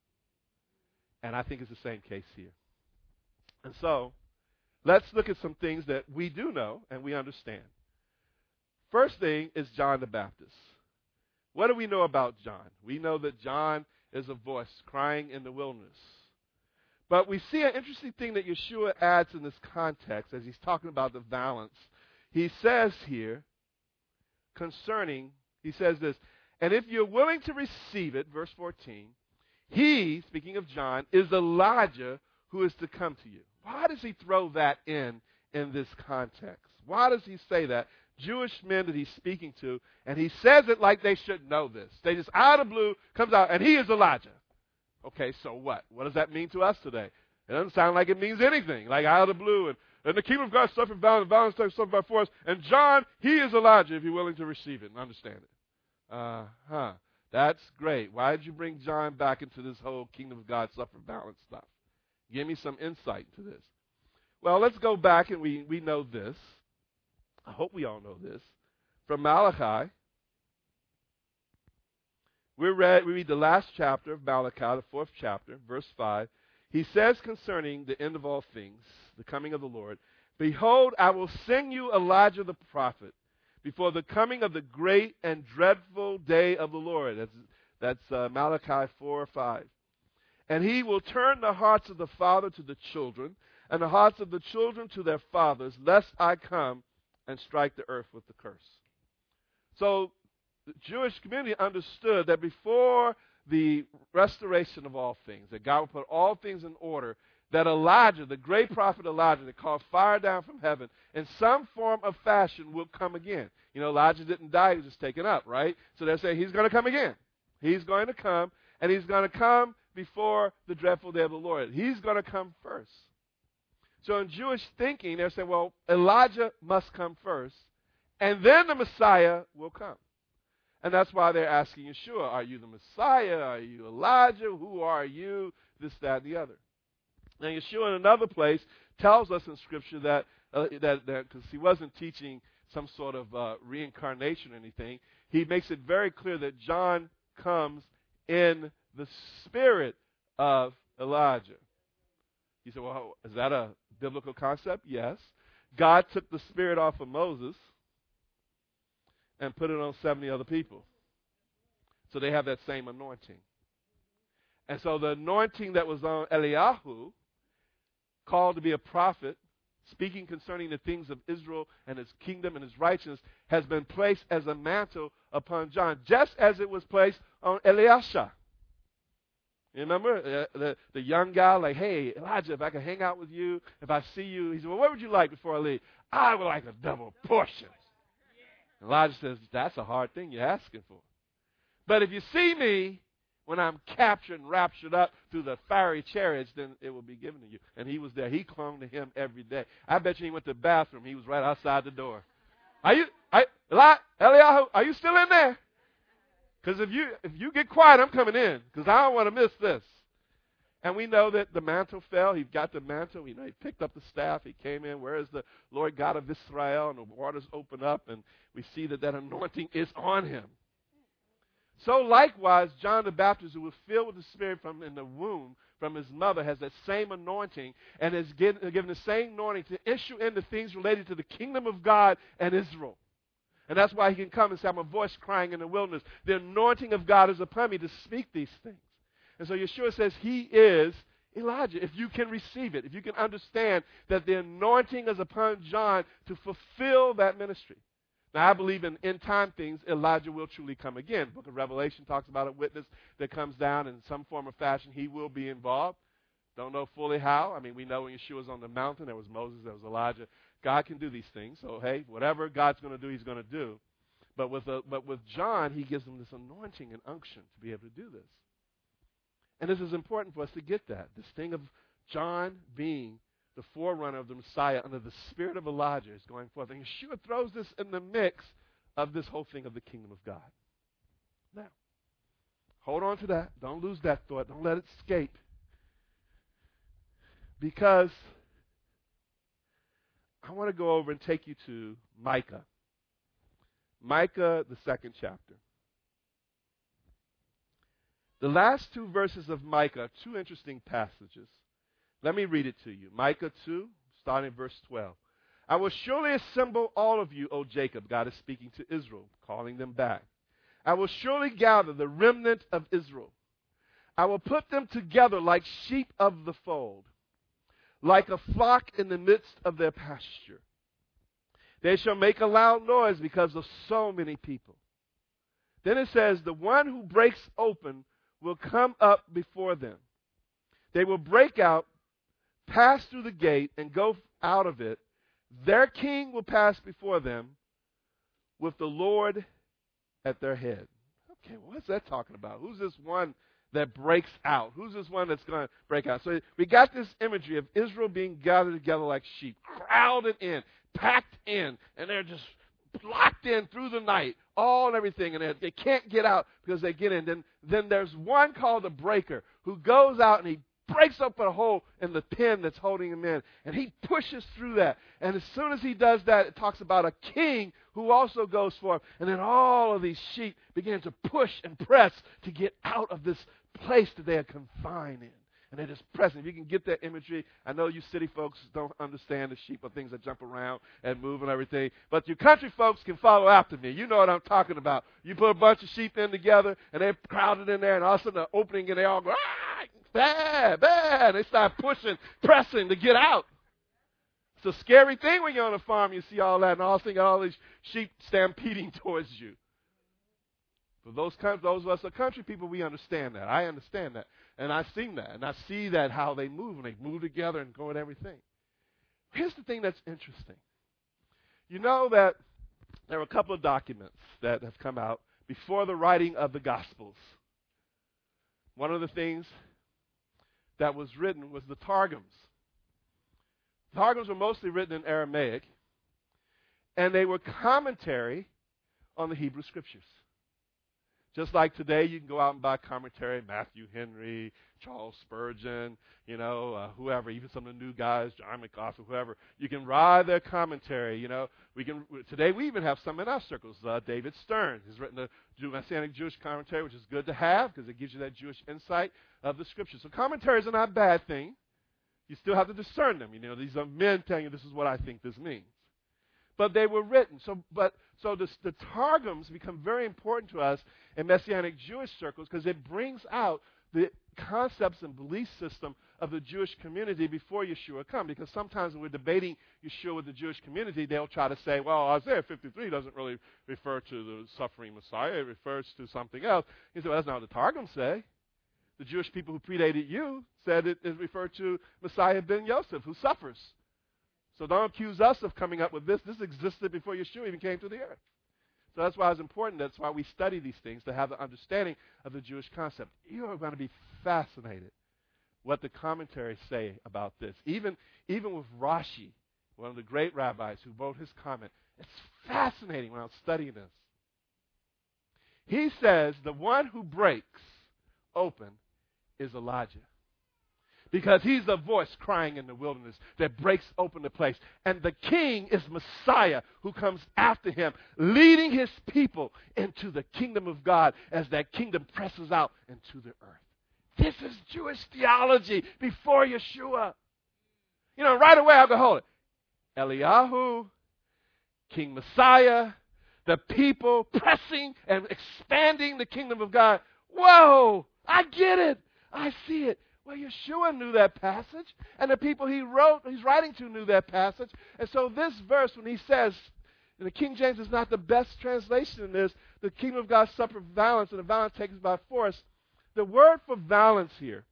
And I think it's the same case here. And so, let's look at some things that we do know and we understand. First thing is John the Baptist. What do we know about John? We know that John is a voice crying in the wilderness. But we see an interesting thing that Yeshua adds in this context as he's talking about the balance. He says here, concerning, he says this, "And if you're willing to receive it," verse fourteen, "he," speaking of John, "is Elijah who is to come to you." Why does he throw that in in this context? Why does he say that? Jewish men that he's speaking to, and he says it like they should know this. They just, out of the blue, comes out, and he is Elijah. Okay, so what? What does that mean to us today? It doesn't sound like it means anything, like out of the blue, and, and the kingdom of God suffered violence, violence suffered by force, and John, he is Elijah if you're willing to receive it and understand it. Uh-huh. That's great. Why did you bring John back into this whole kingdom of God suffered violence stuff? Give me some insight to this. Well, let's go back, and we, we know this. I hope we all know this. From Malachi, we read, we read the last chapter of Malachi, the fourth chapter, verse five. He says concerning the end of all things, the coming of the Lord, "Behold, I will send you Elijah the prophet before the coming of the great and dreadful day of the Lord." That's, that's uh, Malachi four or five. "And he will turn the hearts of the father to the children, and the hearts of the children to their fathers, lest I come and strike the earth with the curse." So the Jewish community understood that before the restoration of all things, that God would put all things in order, that Elijah, the great prophet Elijah, that called fire down from heaven, in some form of fashion will come again. You know, Elijah didn't die, he was just taken up, right? So they're saying he's going to come again. He's going to come, and he's going to come before the dreadful day of the Lord. He's going to come first. So in Jewish thinking, they're saying, well, Elijah must come first, and then the Messiah will come. And that's why they're asking Yeshua, are you the Messiah? Are you Elijah? Who are you? This, that, and the other. Now, Yeshua in another place tells us in Scripture that, uh, that, that, because he wasn't teaching some sort of uh, reincarnation or anything, he makes it very clear that John comes in the spirit of Elijah. You say, well, is that a biblical concept? Yes. God took the spirit off of Moses and put it on seventy other people. So they have that same anointing. And so the anointing that was on Eliyahu, called to be a prophet, speaking concerning the things of Israel and his kingdom and his righteousness, has been placed as a mantle upon John, just as it was placed on Elisha. You remember uh, the, the young guy, like, hey, Elijah, if I can hang out with you, if I see you, he said, well, what would you like before I leave? I would like a double portion. Elijah says, that's a hard thing you're asking for. But if you see me when I'm captured and raptured up through the fiery chariots, then it will be given to you. And he was there. He clung to him every day. I bet you he went to the bathroom. He was right outside the door. Are you, I, Eli, Eliyahu, are you still in there? Because if you if you get quiet, I'm coming in, because I don't want to miss this. And we know that the mantle fell. He got the mantle. You know, he picked up the staff. He came in. Where is the Lord God of Israel? And the waters open up, and we see that that anointing is on him. So likewise, John the Baptist, who was filled with the Spirit from in the womb, from his mother, has that same anointing and is given, given the same anointing to issue into things related to the kingdom of God and Israel. And that's why he can come and say, I'm a voice crying in the wilderness. The anointing of God is upon me to speak these things. And so Yeshua says he is Elijah. If you can receive it, if you can understand that the anointing is upon John to fulfill that ministry. Now, I believe in end-time things, Elijah will truly come again. The book of Revelation talks about a witness that comes down in some form or fashion. He will be involved. Don't know fully how. I mean, we know when Yeshua was on the mountain, there was Moses, there was Elijah. God can do these things. So, hey, whatever God's going to do, he's going to do. But with, a, but with John, he gives him this anointing and unction to be able to do this. And this is important for us to get that. This thing of John being the forerunner of the Messiah under the spirit of Elijah is going forth. And Yeshua throws this in the mix of this whole thing of the kingdom of God. Now, hold on to that. Don't lose that thought. Don't let it escape. Because I want to go over and take you to Micah. Micah, the second chapter. The last two verses of Micah are two interesting passages. Let me read it to you. Micah two, starting verse twelve. I will surely assemble all of you, O Jacob. God is speaking to Israel, calling them back. I will surely gather the remnant of Israel. I will put them together like sheep of the fold, like a flock in the midst of their pasture. They shall make a loud noise because of so many people. Then it says, the one who breaks open will come up before them. They will break out, pass through the gate, and go out of it. Their king will pass before them with the Lord at their head. Okay, what's that talking about? Who's this one that breaks out? Who's this one that's going to break out? So we got this imagery of Israel being gathered together like sheep, crowded in, packed in, and they're just locked in through the night, all and everything, and they, they can't get out because they get in. Then, then there's one called the breaker who goes out and he breaks open a hole in the pen that's holding him in, and he pushes through that. And as soon as he does that, it talks about a king who also goes forth, and then all of these sheep begin to push and press to get out of this place that they are confined in. And they're just pressing. If you can get that imagery, I know you city folks don't understand the sheep are things that jump around and move and everything, but you country folks can follow after me. You know what I'm talking about. You put a bunch of sheep in together, and they're crowded in there, and all of a sudden the opening, and they all go, ah, bad, bad. They start pushing, pressing to get out. It's a scary thing when you're on a farm. You see all that, and all of a sudden you got all these sheep stampeding towards you. For those, those of us are country people, we understand that. I understand that. And I've seen that. And I see that how they move, and they move together and go and everything. Here's the thing that's interesting. You know that there are a couple of documents that have come out before the writing of the Gospels. One of the things that was written was the Targums. Targums were mostly written in Aramaic, and they were commentary on the Hebrew Scriptures. Just like today, you can go out and buy commentary, Matthew Henry, Charles Spurgeon, you know, uh, whoever, even some of the new guys, John MacArthur, whoever. You can ride their commentary, you know. We can today we even have some in our circles. Uh, David Stern has written the Messianic Jewish commentary, which is good to have because it gives you that Jewish insight of the Scriptures. So commentaries are not a bad thing. You still have to discern them. You know, these are men telling you this is what I think this means. But they were written. So, but so this, the Targums become very important to us in Messianic Jewish circles because it brings out the concepts and belief system of the Jewish community before Yeshua come. Because sometimes when we're debating Yeshua with the Jewish community, they'll try to say, well, Isaiah fifty-three doesn't really refer to the suffering Messiah. It refers to something else. You say, well, that's not what the Targums say. The Jewish people who predated you said it is referred to Messiah ben Yosef, who suffers. So don't accuse us of coming up with this. This existed before Yeshua even came to the earth. So that's why it's important. That's why we study these things, to have the understanding of the Jewish concept. You are going to be fascinated what the commentaries say about this. Even, even with Rashi, one of the great rabbis who wrote his comment, it's fascinating when I was studying this. He says the one who breaks open is Elijah. Because he's the voice crying in the wilderness that breaks open the place. And the king is Messiah who comes after him, leading his people into the kingdom of God as that kingdom presses out into the earth. This is Jewish theology before Yeshua. You know, right away I'll go, hold it. Eliyahu, King Messiah, the people pressing and expanding the kingdom of God. Whoa, I get it. I see it. Well, Yeshua knew that passage, and the people he wrote, he's writing to knew that passage. And so this verse, when he says, and the King James is not the best translation in this, the kingdom of God suffered violence, and the violence takes by force. The word for violence here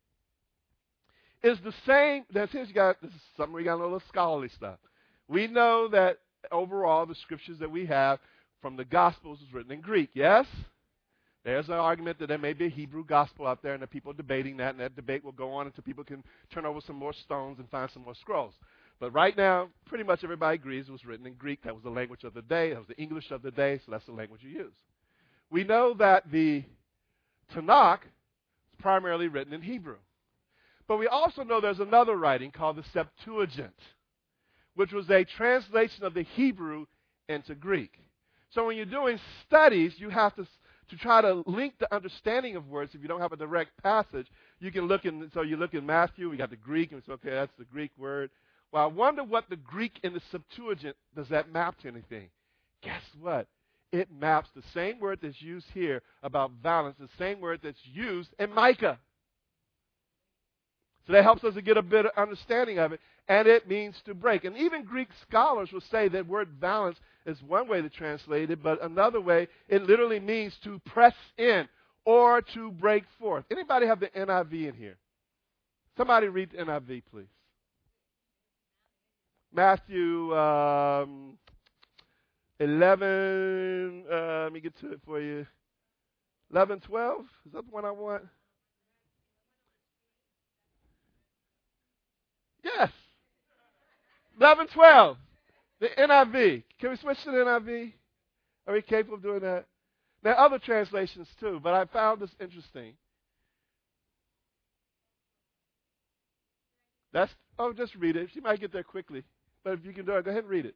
is the same. That's here. You got this is something we got a little scholarly stuff. We know that overall the scriptures that we have from the Gospels is written in Greek. Yes. There's an argument that there may be a Hebrew gospel out there, and the people are debating that, and that debate will go on until people can turn over some more stones and find some more scrolls. But right now, pretty much everybody agrees it was written in Greek. That was the language of the day. That was the English of the day, so that's the language you use. We know that the Tanakh is primarily written in Hebrew. But we also know there's another writing called the Septuagint, which was a translation of the Hebrew into Greek. So when you're doing studies, you have to To try to link the understanding of words, if you don't have a direct passage, you can look in. So you look in Matthew, we got the Greek, and it's okay, that's the Greek word. Well, I wonder what the Greek in the Septuagint, does that map to anything? Guess what? It maps the same word that's used here about violence, the same word that's used in Micah. So that helps us to get a bit of understanding of it, and it means to break. And even Greek scholars will say that word violence is one way to translate it, but another way, it literally means to press in or to break forth. Anybody have the N I V in here? Somebody read the N I V, please. Matthew um, eleven, uh, let me get to it for you. eleven, twelve, is that the one I want? Yes. eleven, twelve. The N I V. Can we switch to the N I V? Are we capable of doing that? There are other translations too, but I found this interesting. That's oh, just read it. She might get there quickly. But if you can do it, go ahead and read it.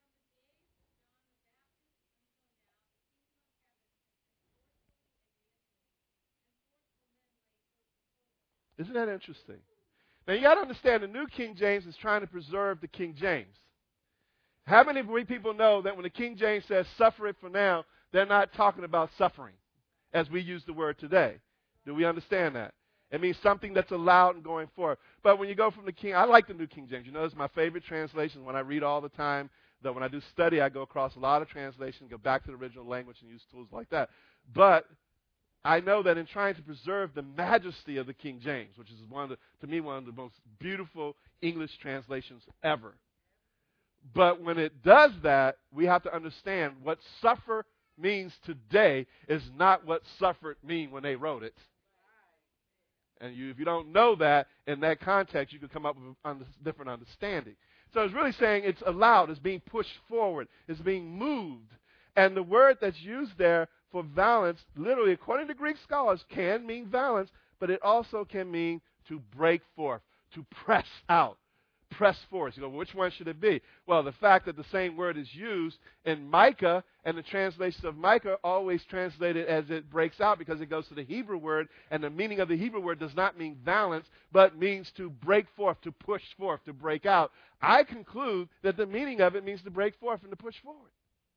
Isn't that interesting? Now you got to understand the New King James is trying to preserve the King James. How many people know that when the King James says suffer it for now, they're not talking about suffering as we use the word today? Do we understand that? It means something that's allowed and going forward. But when you go from the King, I like the New King James. You know, it's my favorite translation when I read all the time. That when I do study, I go across a lot of translations, go back to the original language and use tools like that. But I know that in trying to preserve the majesty of the King James, which is one of the, to me, one of the most beautiful English translations ever. But when it does that, we have to understand what suffer means today is not what suffered mean when they wrote it. And you, if you don't know that in that context, you can come up with a under, different understanding. So it's really saying it's allowed, it's being pushed forward, it's being moved. And the word that's used there for violence, literally, according to Greek scholars, can mean violence, but it also can mean to break forth, to press out. press forward. You go, which one should it be? Well, the fact that the same word is used in Micah, and the translation of Micah always translated as it breaks out because it goes to the Hebrew word, and the meaning of the Hebrew word does not mean balance, but means to break forth, to push forth, to break out. I conclude that the meaning of it means to break forth and to push forward.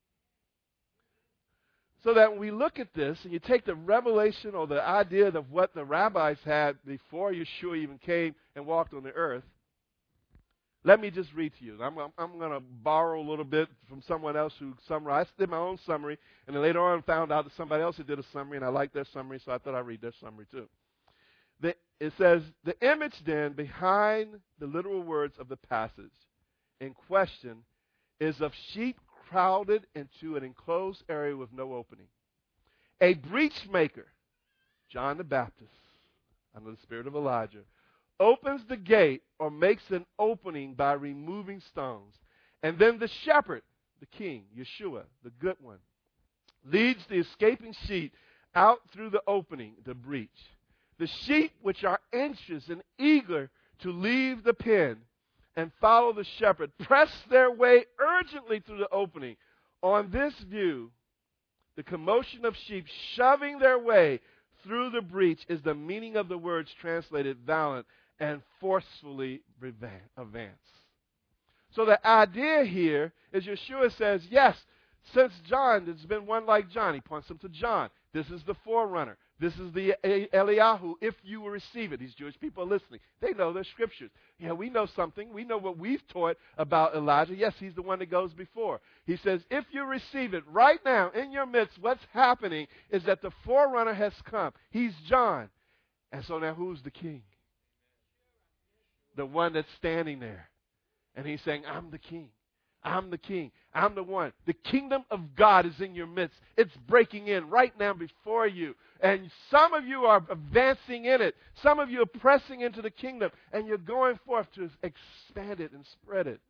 So that when we look at this, and you take the revelation or the idea of what the rabbis had before Yeshua even came and walked on the earth, let me just read to you. I'm, I'm, I'm going to borrow a little bit from someone else who summarized. I did my own summary, and then later on found out that somebody else had did a summary, and I liked their summary, so I thought I'd read their summary too. The, it says, the image then behind the literal words of the passage in question is of sheep crowded into an enclosed area with no opening. A breach maker, John the Baptist, under the spirit of Elijah, opens the gate or makes an opening by removing stones. And then the shepherd, the king, Yeshua, the good one, leads the escaping sheep out through the opening, the breach. The sheep, which are anxious and eager to leave the pen and follow the shepherd, press their way urgently through the opening. On this view, the commotion of sheep shoving their way through the breach is the meaning of the words translated violent and forcefully advance. So the idea here is Yeshua says, yes, since John, there's been one like John. He points them to John. This is the forerunner. This is the Eliyahu, if you will receive it. These Jewish people are listening. They know their scriptures. Yeah, we know something. We know what we've taught about Elijah. Yes, he's the one that goes before. He says, if you receive it right now in your midst, what's happening is that the forerunner has come. He's John. And so now who's the king? The one that's standing there. And he's saying, I'm the king. I'm the king. I'm the one. The kingdom of God is in your midst. It's breaking in right now before you. And some of you are advancing in it. Some of you are pressing into the kingdom. And you're going forth to expand it and spread it.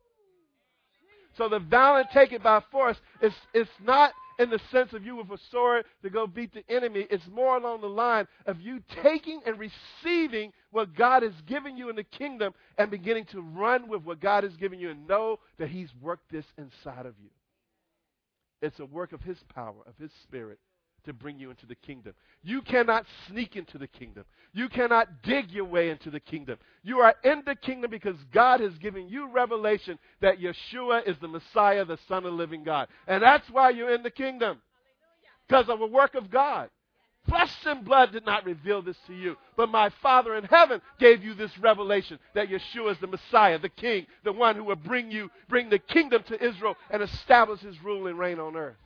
So the violent take it by force is it's not in the sense of you with a sword to go beat the enemy. It's more along the line of you taking and receiving what God has given you in the kingdom and beginning to run with what God has given you and know that he's worked this inside of you. It's a work of his power, of his spirit, to bring you into the kingdom. You cannot sneak into the kingdom. You cannot dig your way into the kingdom. You are in the kingdom because God has given you revelation that Yeshua is the Messiah, the Son of the living God. And that's why you're in the kingdom. Because of a work of God. Flesh and blood did not reveal this to you, but my Father in heaven gave you this revelation that Yeshua is the Messiah, the King, the one who will bring you, bring the kingdom to Israel and establish his rule and reign on earth.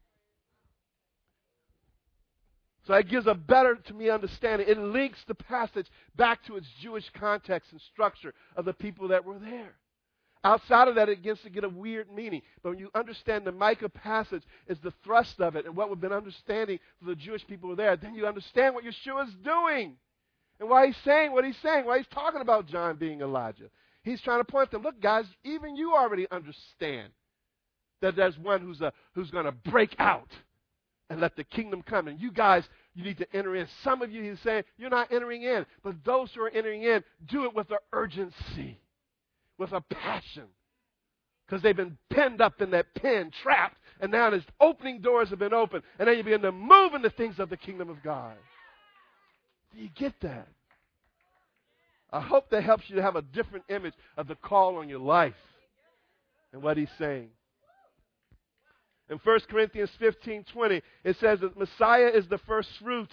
So that gives a better, to me, understanding. It links the passage back to its Jewish context and structure of the people that were there. Outside of that, it gets to get a weird meaning. But when you understand the Micah passage is the thrust of it and what we've been understanding for the Jewish people who were there, then you understand what Yeshua is doing and why he's saying what he's saying, why he's talking about John being Elijah. He's trying to point them, look, guys, even you already understand that there's one who's, a, who's going to break out and let the kingdom come. And you guys, you need to enter in. Some of you, he's saying, you're not entering in. But those who are entering in, do it with an urgency, with a passion. Because they've been penned up in that pen, trapped. And now there's opening doors have been opened. And then you begin to move in the things of the kingdom of God. Do you get that? I hope that helps you to have a different image of the call on your life and what he's saying. In First Corinthians fifteen twenty, it says that Messiah is the first fruit.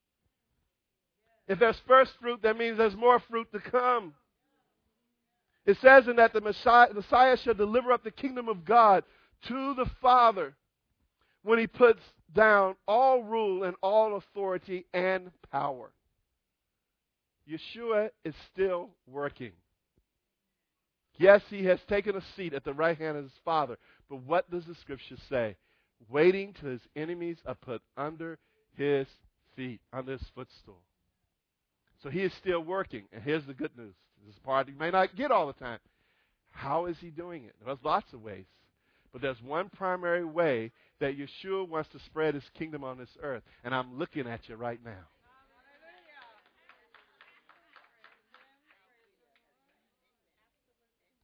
If there's first fruit, that means there's more fruit to come. It says in that the Messiah, the Messiah shall deliver up the kingdom of God to the Father when he puts down all rule and all authority and power. Yeshua is still working. Yes, he has taken a seat at the right hand of his Father. But what does the Scripture say? Waiting till his enemies are put under his feet, under his footstool. So he is still working. And here's the good news. This is part you may not get all the time. How is he doing it? There's lots of ways. But there's one primary way that Yeshua wants to spread his kingdom on this earth. And I'm looking at you right now.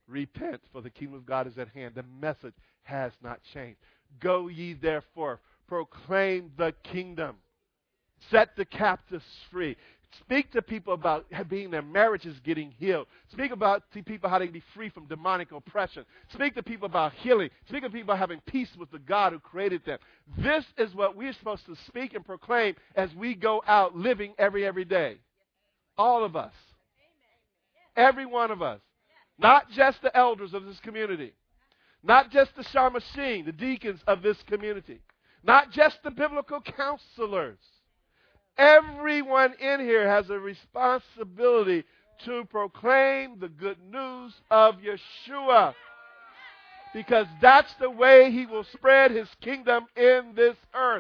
Repent, for the kingdom of God is at hand. The message has not changed. Go ye therefore, proclaim the kingdom. Set the captives free. Speak to people about being their marriages getting healed. Speak about to people how they can be free from demonic oppression. Speak to people about healing. Speak to people having peace with the God who created them. This is what we're supposed to speak and proclaim as we go out living every, every day. All of us. Every one of us. Not just the elders of this community. Not just the shamashim, the deacons of this community. Not just the biblical counselors. Everyone in here has a responsibility to proclaim the good news of Yeshua. Because that's the way he will spread his kingdom in this earth.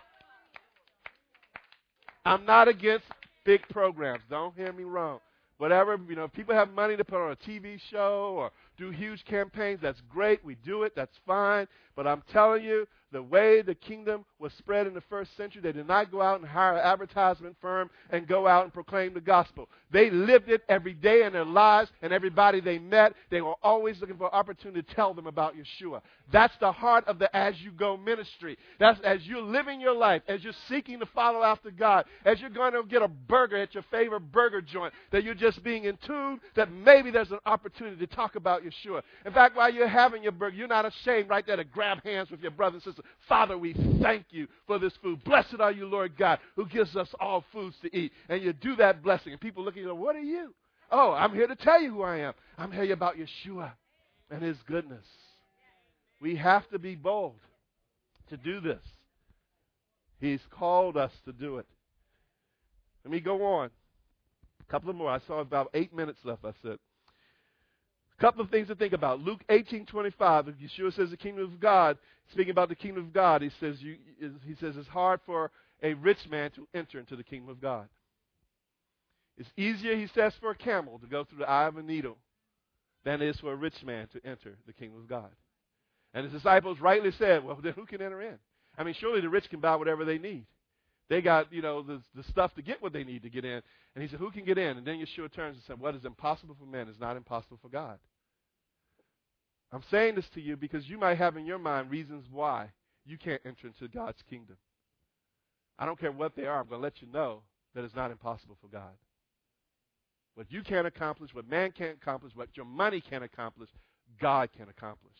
I'm not against big programs. Don't hear me wrong. Whatever, you know, if people have money to put on a T V show or do huge campaigns, that's great. We do it. That's fine. But I'm telling you, the way the kingdom was spread in the first century, they did not go out and hire an advertisement firm and go out and proclaim the gospel. They lived it every day in their lives, and everybody they met, they were always looking for an opportunity to tell them about Yeshua. That's the heart of the As You Go ministry. That's as you're living your life, as you're seeking to follow after God, as you're going to get a burger at your favorite burger joint, that you're just being in tune, that maybe there's an opportunity to talk about Yeshua. In fact, while you're having your burger, you're not ashamed right there to grab hands with your brother and sister. Father, we thank you for this food. Blessed are you, Lord God, who gives us all foods to eat. And you do that blessing. And people look at you and go, what are you? Oh, I'm here to tell you who I am. I'm here about Yeshua and his goodness. We have to be bold to do this. He's called us to do it. Let me go on. A couple of more. I saw about eight minutes left, I said. A couple of things to think about. Luke eighteen twenty-five, Yeshua says the kingdom of God, speaking about the kingdom of God, he says, you, he says it's hard for a rich man to enter into the kingdom of God. It's easier, he says, for a camel to go through the eye of a needle than it is for a rich man to enter the kingdom of God. And his disciples rightly said, well, then who can enter in? I mean, surely the rich can buy whatever they need. They got, you know, the, the stuff to get what they need to get in. And he said, who can get in? And then Yeshua turns and said, what is impossible for men is not impossible for God. I'm saying this to you because you might have in your mind reasons why you can't enter into God's kingdom. I don't care what they are. I'm going to let you know that it's not impossible for God. What you can't accomplish, what man can't accomplish, what your money can't accomplish, God can accomplish.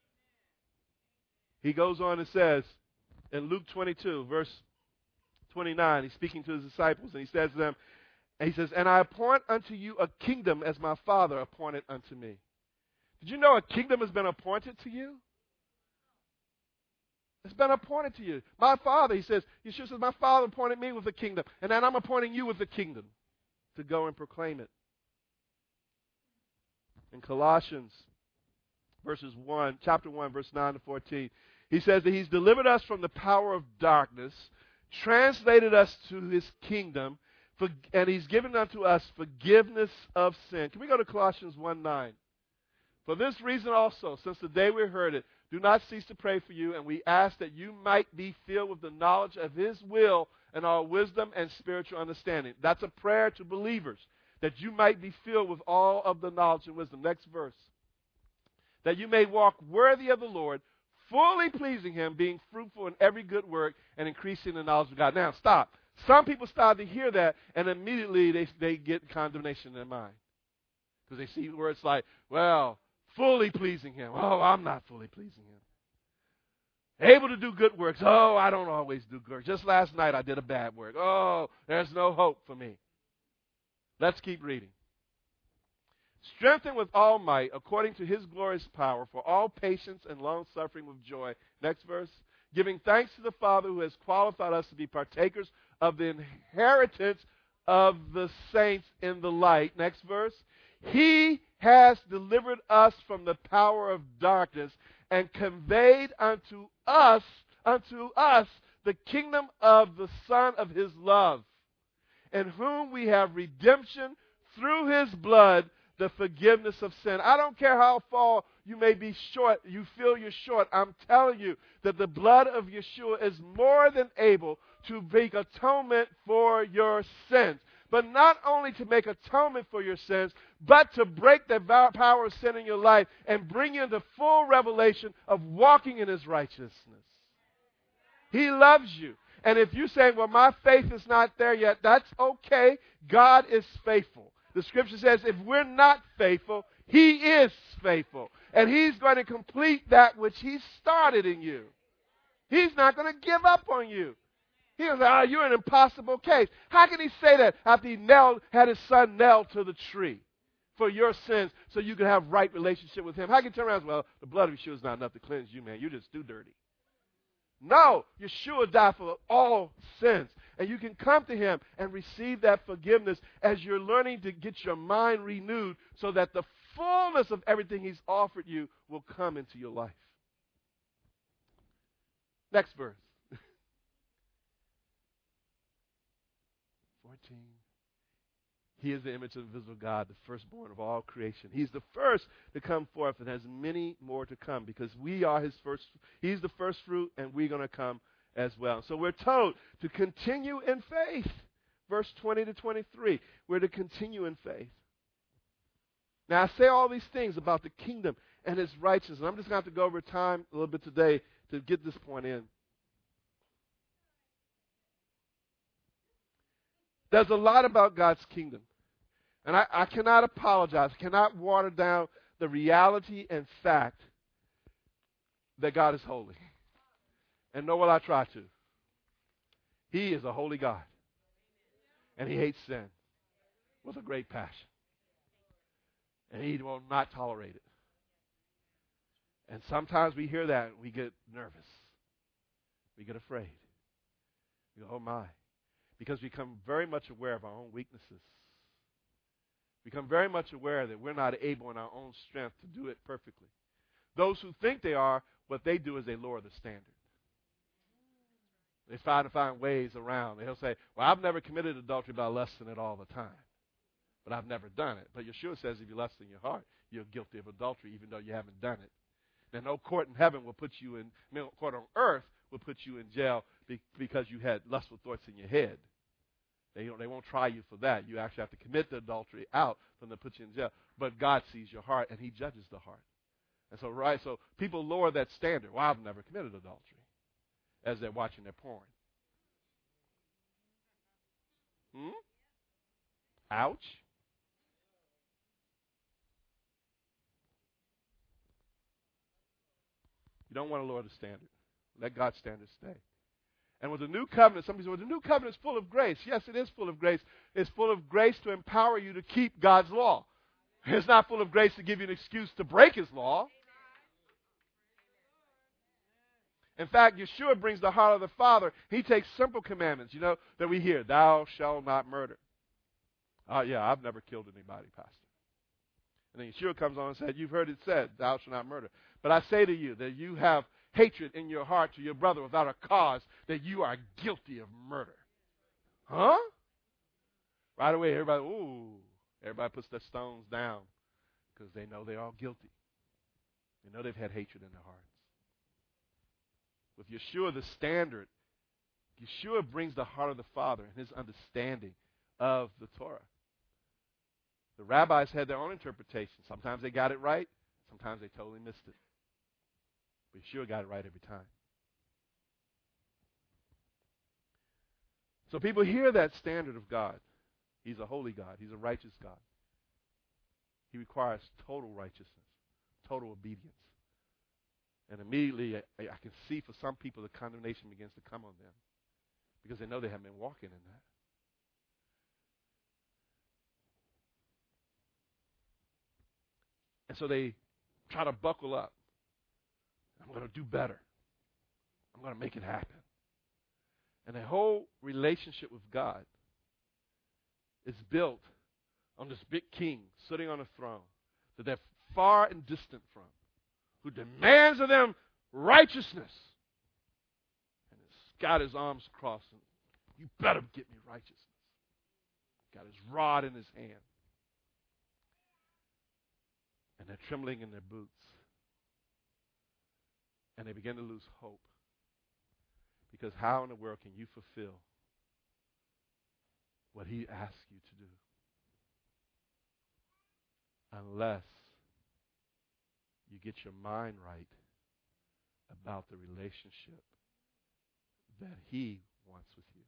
He goes on and says in Luke twenty-two, verse twenty-nine, he's speaking to his disciples, and he says to them, and he says, and I appoint unto you a kingdom as my Father appointed unto me. Did you know a kingdom has been appointed to you? It's been appointed to you. My Father, he says, Yeshua says, my Father appointed me with a kingdom, and then I'm appointing you with a kingdom to go and proclaim it. In Colossians, verses one, chapter one, verse nine to fourteen, he says that he's delivered us from the power of darkness, translated us to his kingdom, for, and he's given unto us forgiveness of sin. Can we go to Colossians one nine? For this reason also, since the day we heard it, do not cease to pray for you, and we ask that you might be filled with the knowledge of his will and all wisdom and spiritual understanding. That's a prayer to believers, that you might be filled with all of the knowledge and wisdom. Next verse. That you may walk worthy of the Lord, fully pleasing him, being fruitful in every good work, and increasing the knowledge of God. Now, stop. Some people start to hear that, and immediately they, they get condemnation in their mind. Because they see where it's like, well, fully pleasing him. Oh, I'm not fully pleasing him. Able to do good works. Oh, I don't always do good works. Just last night I did a bad work. Oh, there's no hope for me. Let's keep reading. Strengthened with all might, according to his glorious power, for all patience and long-suffering with joy. Next verse. Giving thanks to the Father who has qualified us to be partakers of the inheritance of the saints in the light. Next verse. He has delivered us from the power of darkness and conveyed unto us, unto us, the kingdom of the Son of his love, in whom we have redemption through his blood, the forgiveness of sin. I don't care how far you may be short, you feel you're short. I'm telling you that the blood of Yeshua is more than able to make atonement for your sins. but not only to make atonement for your sins, but to break the power of sin in your life and bring you into full revelation of walking in his righteousness. He loves you. And if you say, well, my faith is not there yet, that's okay. God is faithful. The scripture says if we're not faithful, he is faithful. And he's going to complete that which he started in you. He's not going to give up on you. He'll say, oh, you're an impossible case. How can he say that after he nailed, had his son nailed to the tree for your sins so you can have right relationship with him? How can you turn around and say, well, the blood of Yeshua is not enough to cleanse you, man. You're just too dirty. No, Yeshua died for all sins. And you can come to him and receive that forgiveness as you're learning to get your mind renewed so that the fullness of everything he's offered you will come into your life. Next verse. fourteen. He is the image of the invisible God, the firstborn of all creation. He's the first to come forth and has many more to come because we are his first. He's the first fruit and we're going to come as well. So we're told to continue in faith. Verse twenty to twenty-three. We're to continue in faith. Now I say all these things about the kingdom and his righteousness. And I'm just going to have to go over time a little bit today to get this point in. There's a lot about God's kingdom. And I, I cannot apologize, cannot water down the reality and fact that God is holy. And nor will I try to. He is a holy God. And he hates sin with a great passion. And he will not tolerate it. And sometimes we hear that and we get nervous. We get afraid. We go, oh my. Because we become very much aware of our own weaknesses. We become very much aware that we're not able in our own strength to do it perfectly. Those who think they are, what they do is they lower the standard. They try to find ways around. They'll say, well, I've never committed adultery, but I lust in it all the time. But I've never done it. But Yeshua says if you lust in your heart, you're guilty of adultery, even though you haven't done it. Now, no court in heaven will put you in, no court on earth will put you in jail be, because you had lustful thoughts in your head. They, they won't try you for that. You actually have to commit the adultery out from them to put you in jail. But God sees your heart, and he judges the heart. And so, right, so people lower that standard. Well, I've never committed adultery as they're watching their porn. Hmm? Ouch. You don't want to lower the standard. Let God's standard stay. And with the new covenant, some people say, well, the new covenant is full of grace. Yes, it is full of grace. It's full of grace to empower you to keep God's law. It's not full of grace to give you an excuse to break his law. In fact, Yeshua brings the heart of the Father. He takes simple commandments, you know, that we hear. Thou shalt not murder. Oh, uh, yeah, I've never killed anybody, Pastor. And then Yeshua comes on and said, you've heard it said, thou shalt not murder. But I say to you that you have hatred in your heart to your brother without a cause, that you are guilty of murder. Huh? Right away, everybody, ooh, everybody puts their stones down because they know they're all guilty. They know they've had hatred in their hearts. With Yeshua, the standard, Yeshua brings the heart of the Father and his understanding of the Torah. The rabbis had their own interpretation. Sometimes they got it right. Sometimes they totally missed it. But Yeshua got it right every time. So people hear that standard of God. He's a holy God. He's a righteous God. He requires total righteousness, total obedience. And immediately I, I can see for some people the condemnation begins to come on them because they know they haven't been walking in that. And so they try to buckle up. I'm going to do better. I'm going to make it happen. And the whole relationship with God is built on this big king sitting on a throne that they're far and distant from, who demands of them righteousness. And he's got his arms crossed. And you better get me righteousness. Got his rod in his hand. And they're trembling in their boots. And they begin to lose hope. Because how in the world can you fulfill what he asks you to do. Unless you get your mind right about the relationship that he wants with you.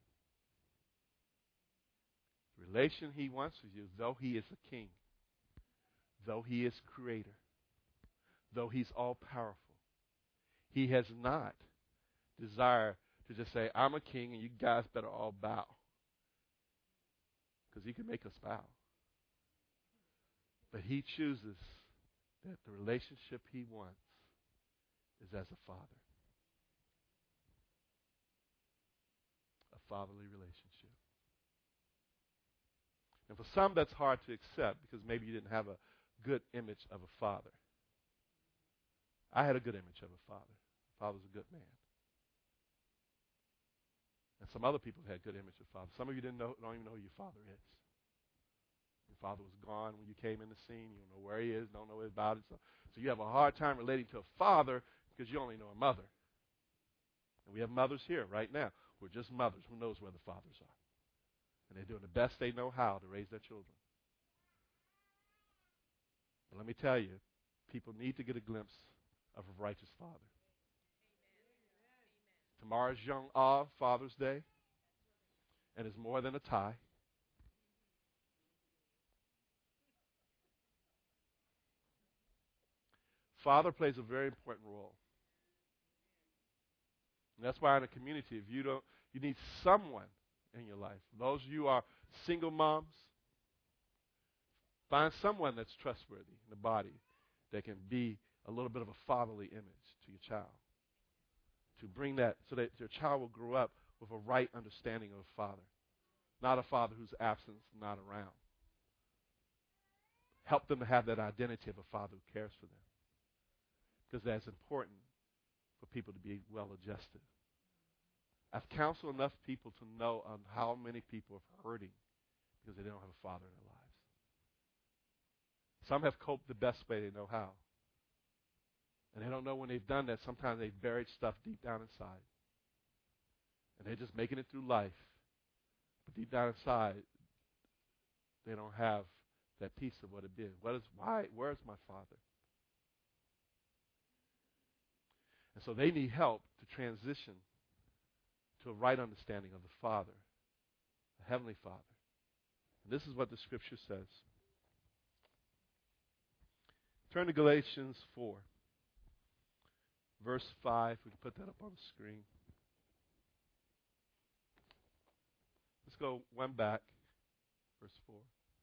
The relation he wants with you, though he is a king, though he is creator, though he's all-powerful, he has not desired to just say, I'm a king and you guys better all bow. Because he can make us bow. But he chooses that the relationship he wants is as a father. A fatherly relationship. And for some, that's hard to accept because maybe you didn't have a good image of a father. I had a good image of a father. Father was a good man. And some other people had good image of father. Some of you didn't know, don't even know who your father is. Your father was gone when you came in the scene. You don't know where he is, don't know about it. So, so you have a hard time relating to a father because you only know a mother. And we have mothers here right now. We're just mothers. Who knows where the fathers are? And they're doing the best they know how to raise their children. But let me tell you, people need to get a glimpse of a righteous father. Tomorrow's Young Ah, Father's Day, and it's more than a tie. Father plays a very important role. And that's why in a community, if you don't, you need someone in your life. Those of you who are single moms, find someone that's trustworthy in the body that can be a little bit of a fatherly image to your child. To bring that so that your child will grow up with a right understanding of a father. Not a father who's absent, not around. Help them to have that identity of a father who cares for them. Because that's important for people to be well adjusted. I've counseled enough people to know on how many people are hurting because they don't have a father in their lives. Some have coped the best way they know how. And they don't know when they've done that. Sometimes they've buried stuff deep down inside. And they're just making it through life. But deep down inside, they don't have that piece of what it is. What is why? Where's my father? And so they need help to transition to a right understanding of the Father, the Heavenly Father. And this is what the Scripture says. Turn to Galatians four, verse five. We can put that up on the screen. Let's go one back, verse four.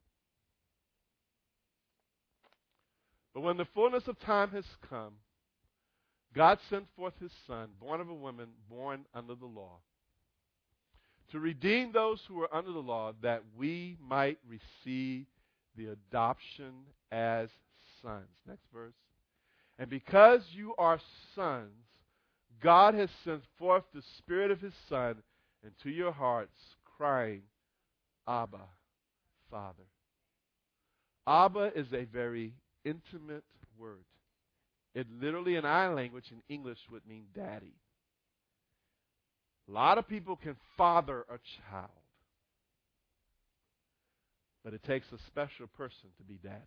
But when the fullness of time has come, God sent forth his Son, born of a woman, born under the law, to redeem those who were under the law, that we might receive the adoption as sons. Next verse. And because you are sons, God has sent forth the Spirit of his Son into your hearts, crying, Abba, Father. Abba is a very intimate word. It literally, in our language, in English, would mean daddy. A lot of people can father a child. But it takes a special person to be daddy.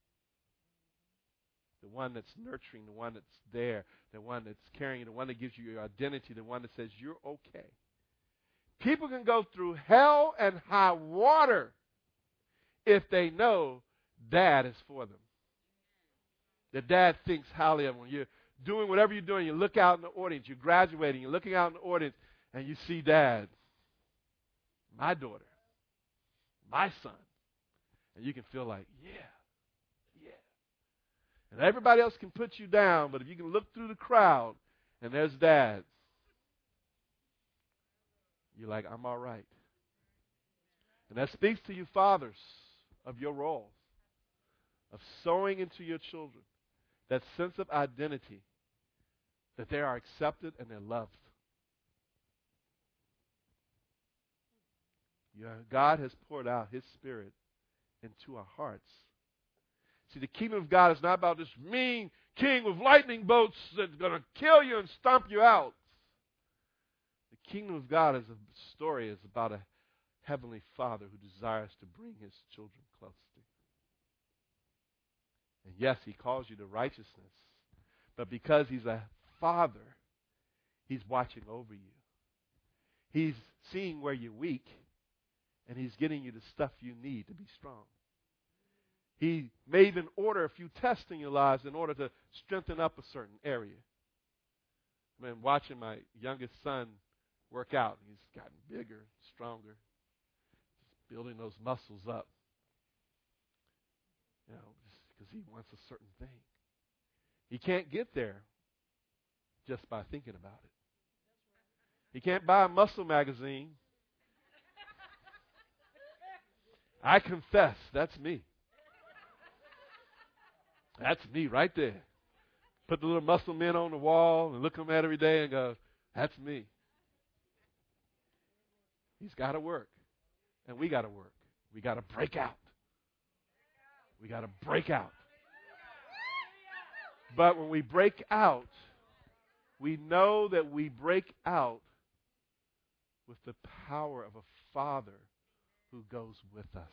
The one that's nurturing, the one that's there, the one that's caring, the one that gives you your identity, the one that says you're okay. People can go through hell and high water if they know dad is for them. That dad thinks highly of them. When you're doing whatever you're doing, you look out in the audience, you're graduating, you're looking out in the audience, and you see dad, my daughter, my son. And you can feel like, yeah, yeah. And everybody else can put you down, but if you can look through the crowd and there's dad, you're like, I'm all right. And that speaks to you fathers of your role, of sowing into your children that sense of identity, that they are accepted and they're loved. Yeah, God has poured out his Spirit into our hearts. See, the kingdom of God is not about this mean king with lightning bolts that's going to kill you and stomp you out. The kingdom of God is a story, is about a Heavenly Father who desires to bring his children close to him. And yes, he calls you to righteousness. But because he's a father, he's watching over you. He's seeing where you're weak, and he's getting you the stuff you need to be strong. He may even order a few tests in your lives in order to strengthen up a certain area. I've been watching my youngest son work out. He's gotten bigger, stronger, just building those muscles up. You know, because he wants a certain thing. He can't get there just by thinking about it. He can't buy a muscle magazine. I confess, that's me. That's me right there. Put the little muscle men on the wall and look them at every day and go, that's me. He's got to work. And we got to work. We got to break out. We got to break out. But when we break out, we know that we break out with the power of a Father who goes with us.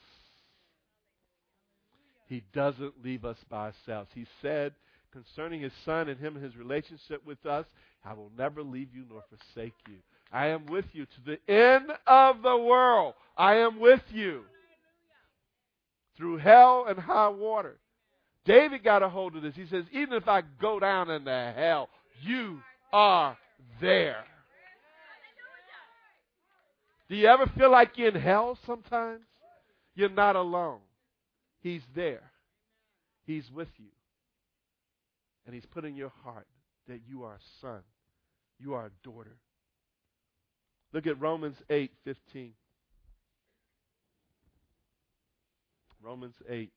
He doesn't leave us by ourselves. He said concerning his Son and him and his relationship with us, I will never leave you nor forsake you. I am with you to the end of the world. I am with you through hell and high water. David got a hold of this. He says, even if I go down into hell, you are there. Do you ever feel like you're in hell sometimes? You're not alone. He's there. He's with you. And he's put in your heart that you are a son. You are a daughter. Look at Romans eight fifteen. Romans eight.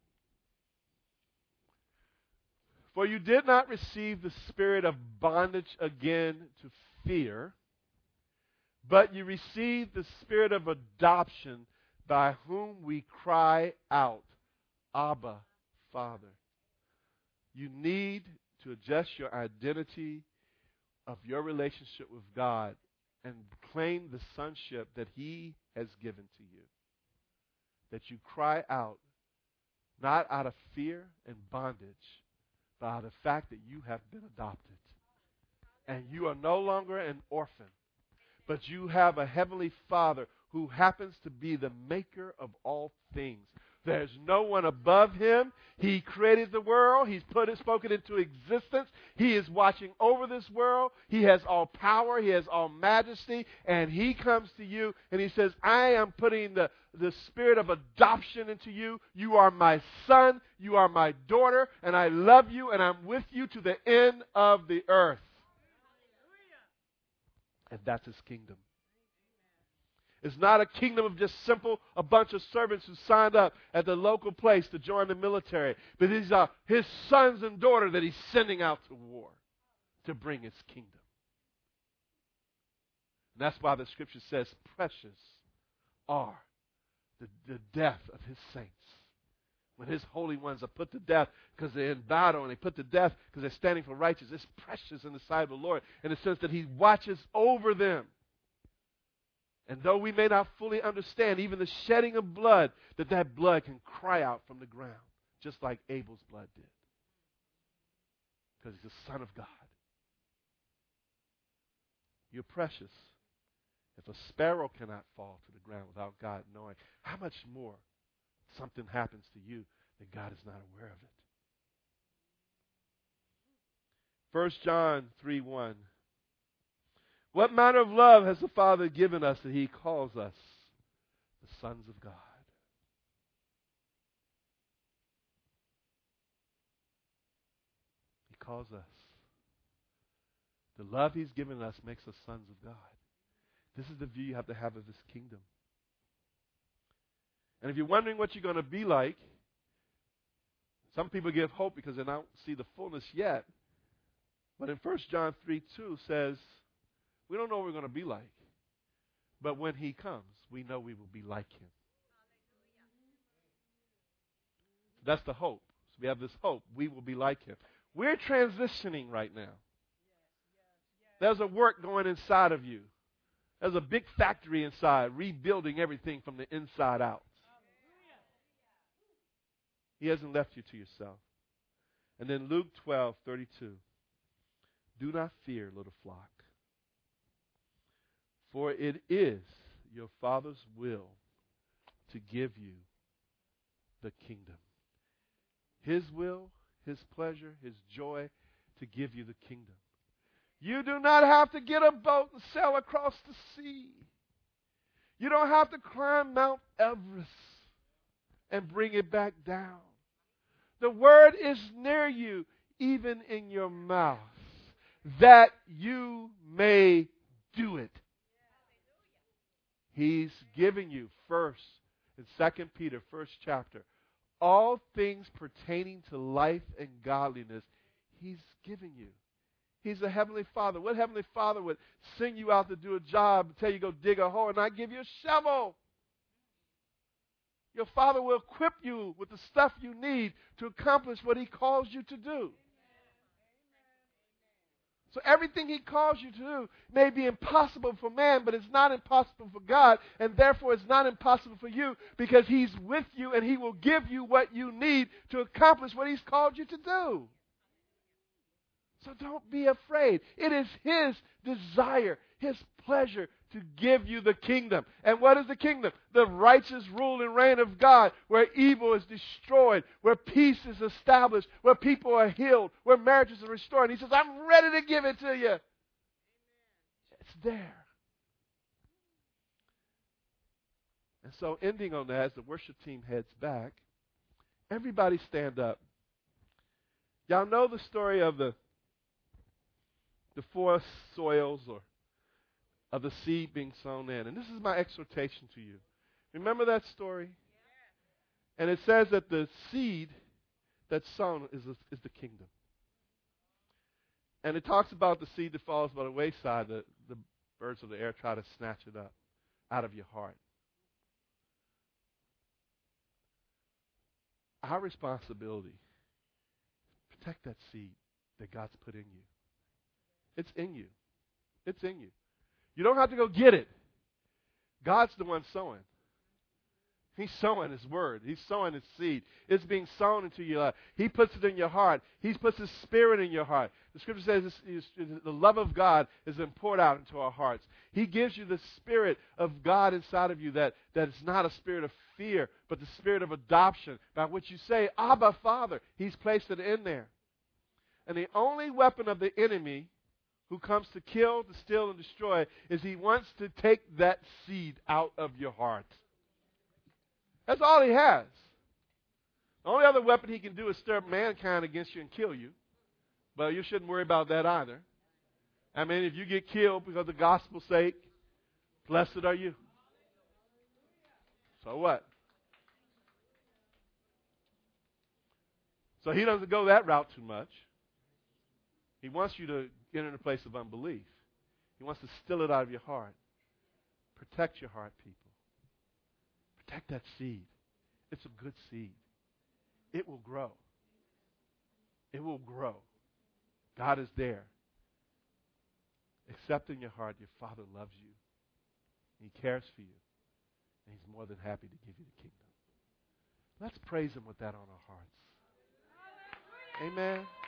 For you did not receive the spirit of bondage again to fear, but you received the spirit of adoption by whom we cry out, Abba, Father. You need to adjust your identity of your relationship with God and claim the sonship that he has given to you. That you cry out, not out of fear and bondage, but out of the fact that you have been adopted. And you are no longer an orphan, but you have a heavenly Father who happens to be the maker of all things. There's no one above him. He created the world. He's put it, spoken into existence. He is watching over this world. He has all power. He has all majesty. And he comes to you and he says, I am putting the, the spirit of adoption into you. You are my son. You are my daughter. And I love you and I'm with you to the end of the earth. And that's his kingdom. It's not a kingdom of just simple, a bunch of servants who signed up at the local place to join the military. But these are his sons and daughters that he's sending out to war to bring his kingdom. And that's why the scripture says, precious are the, the death of his saints. When his holy ones are put to death because they're in battle and they put to death because they're standing for righteousness, it's precious in the sight of the Lord in the sense that he watches over them. And though we may not fully understand even the shedding of blood, that that blood can cry out from the ground, just like Abel's blood did. Because he's the Son of God. You're precious. If a sparrow cannot fall to the ground without God knowing, how much more something happens to you that God is not aware of it? First John three one. What manner of love has the Father given us that he calls us the sons of God? He calls us. The love he's given us makes us sons of God. This is the view you have to have of his kingdom. And if you're wondering what you're going to be like, some people give hope because they don't see the fullness yet. But in First John three two says, we don't know what we're going to be like. But when he comes, we know we will be like him. That's the hope. So we have this hope. We will be like him. We're transitioning right now. There's a work going inside of you. There's a big factory inside, rebuilding everything from the inside out. He hasn't left you to yourself. And then Luke twelve thirty-two. Do not fear, little flock, for it is your Father's will to give you the kingdom. His will, His pleasure, His joy to give you the kingdom. You do not have to get a boat and sail across the sea. You don't have to climb Mount Everest and bring it back down. The word is near you, even in your mouth, that you may do it. He's giving you first, in Second Peter, first chapter, all things pertaining to life and godliness, He's giving you. He's a heavenly Father. What heavenly Father would send you out to do a job and tell you to go dig a hole and not give you a shovel? Your Father will equip you with the stuff you need to accomplish what He calls you to do. So everything He calls you to do may be impossible for man, but it's not impossible for God, and therefore it's not impossible for you because He's with you and He will give you what you need to accomplish what He's called you to do. So don't be afraid. It is His desire, His pleasure to give you the kingdom. And what is the kingdom? The righteous rule and reign of God, where evil is destroyed, where peace is established, where people are healed, where marriages are restored. And He says, I'm ready to give it to you. It's there. And so ending on that, as the worship team heads back, everybody stand up. Y'all know the story of the the four soils or of the seed being sown in. And this is my exhortation to you. Remember that story? And it says that the seed that's sown is, a, is the kingdom. And it talks about the seed that falls by the wayside, the, the birds of the air try to snatch it up out of your heart. Our responsibility, protect that seed that God's put in you. It's in you. It's in you. You don't have to go get it. God's the one sowing. He's sowing His word. He's sowing His seed. It's being sown into your life. He puts it in your heart. He puts His Spirit in your heart. The Scripture says this, this, the love of God is poured out into our hearts. He gives you the Spirit of God inside of you that, that is not a spirit of fear, but the spirit of adoption, by which you say, Abba, Father. He's placed it in there. And the only weapon of the enemy who comes to kill, to steal, and destroy, is he wants to take that seed out of your heart. That's all he has. The only other weapon he can do is stir up mankind against you and kill you. But you shouldn't worry about that either. I mean, if you get killed because of the gospel's sake, blessed are you. So what? So he doesn't go that route too much. He wants you to get in a place of unbelief. He wants to steal it out of your heart. Protect your heart, people. Protect that seed. It's a good seed. It will grow. It will grow. God is there. Accept in your heart your Father loves you. He cares for you. And He's more than happy to give you the kingdom. Let's praise Him with that on our hearts. Amen.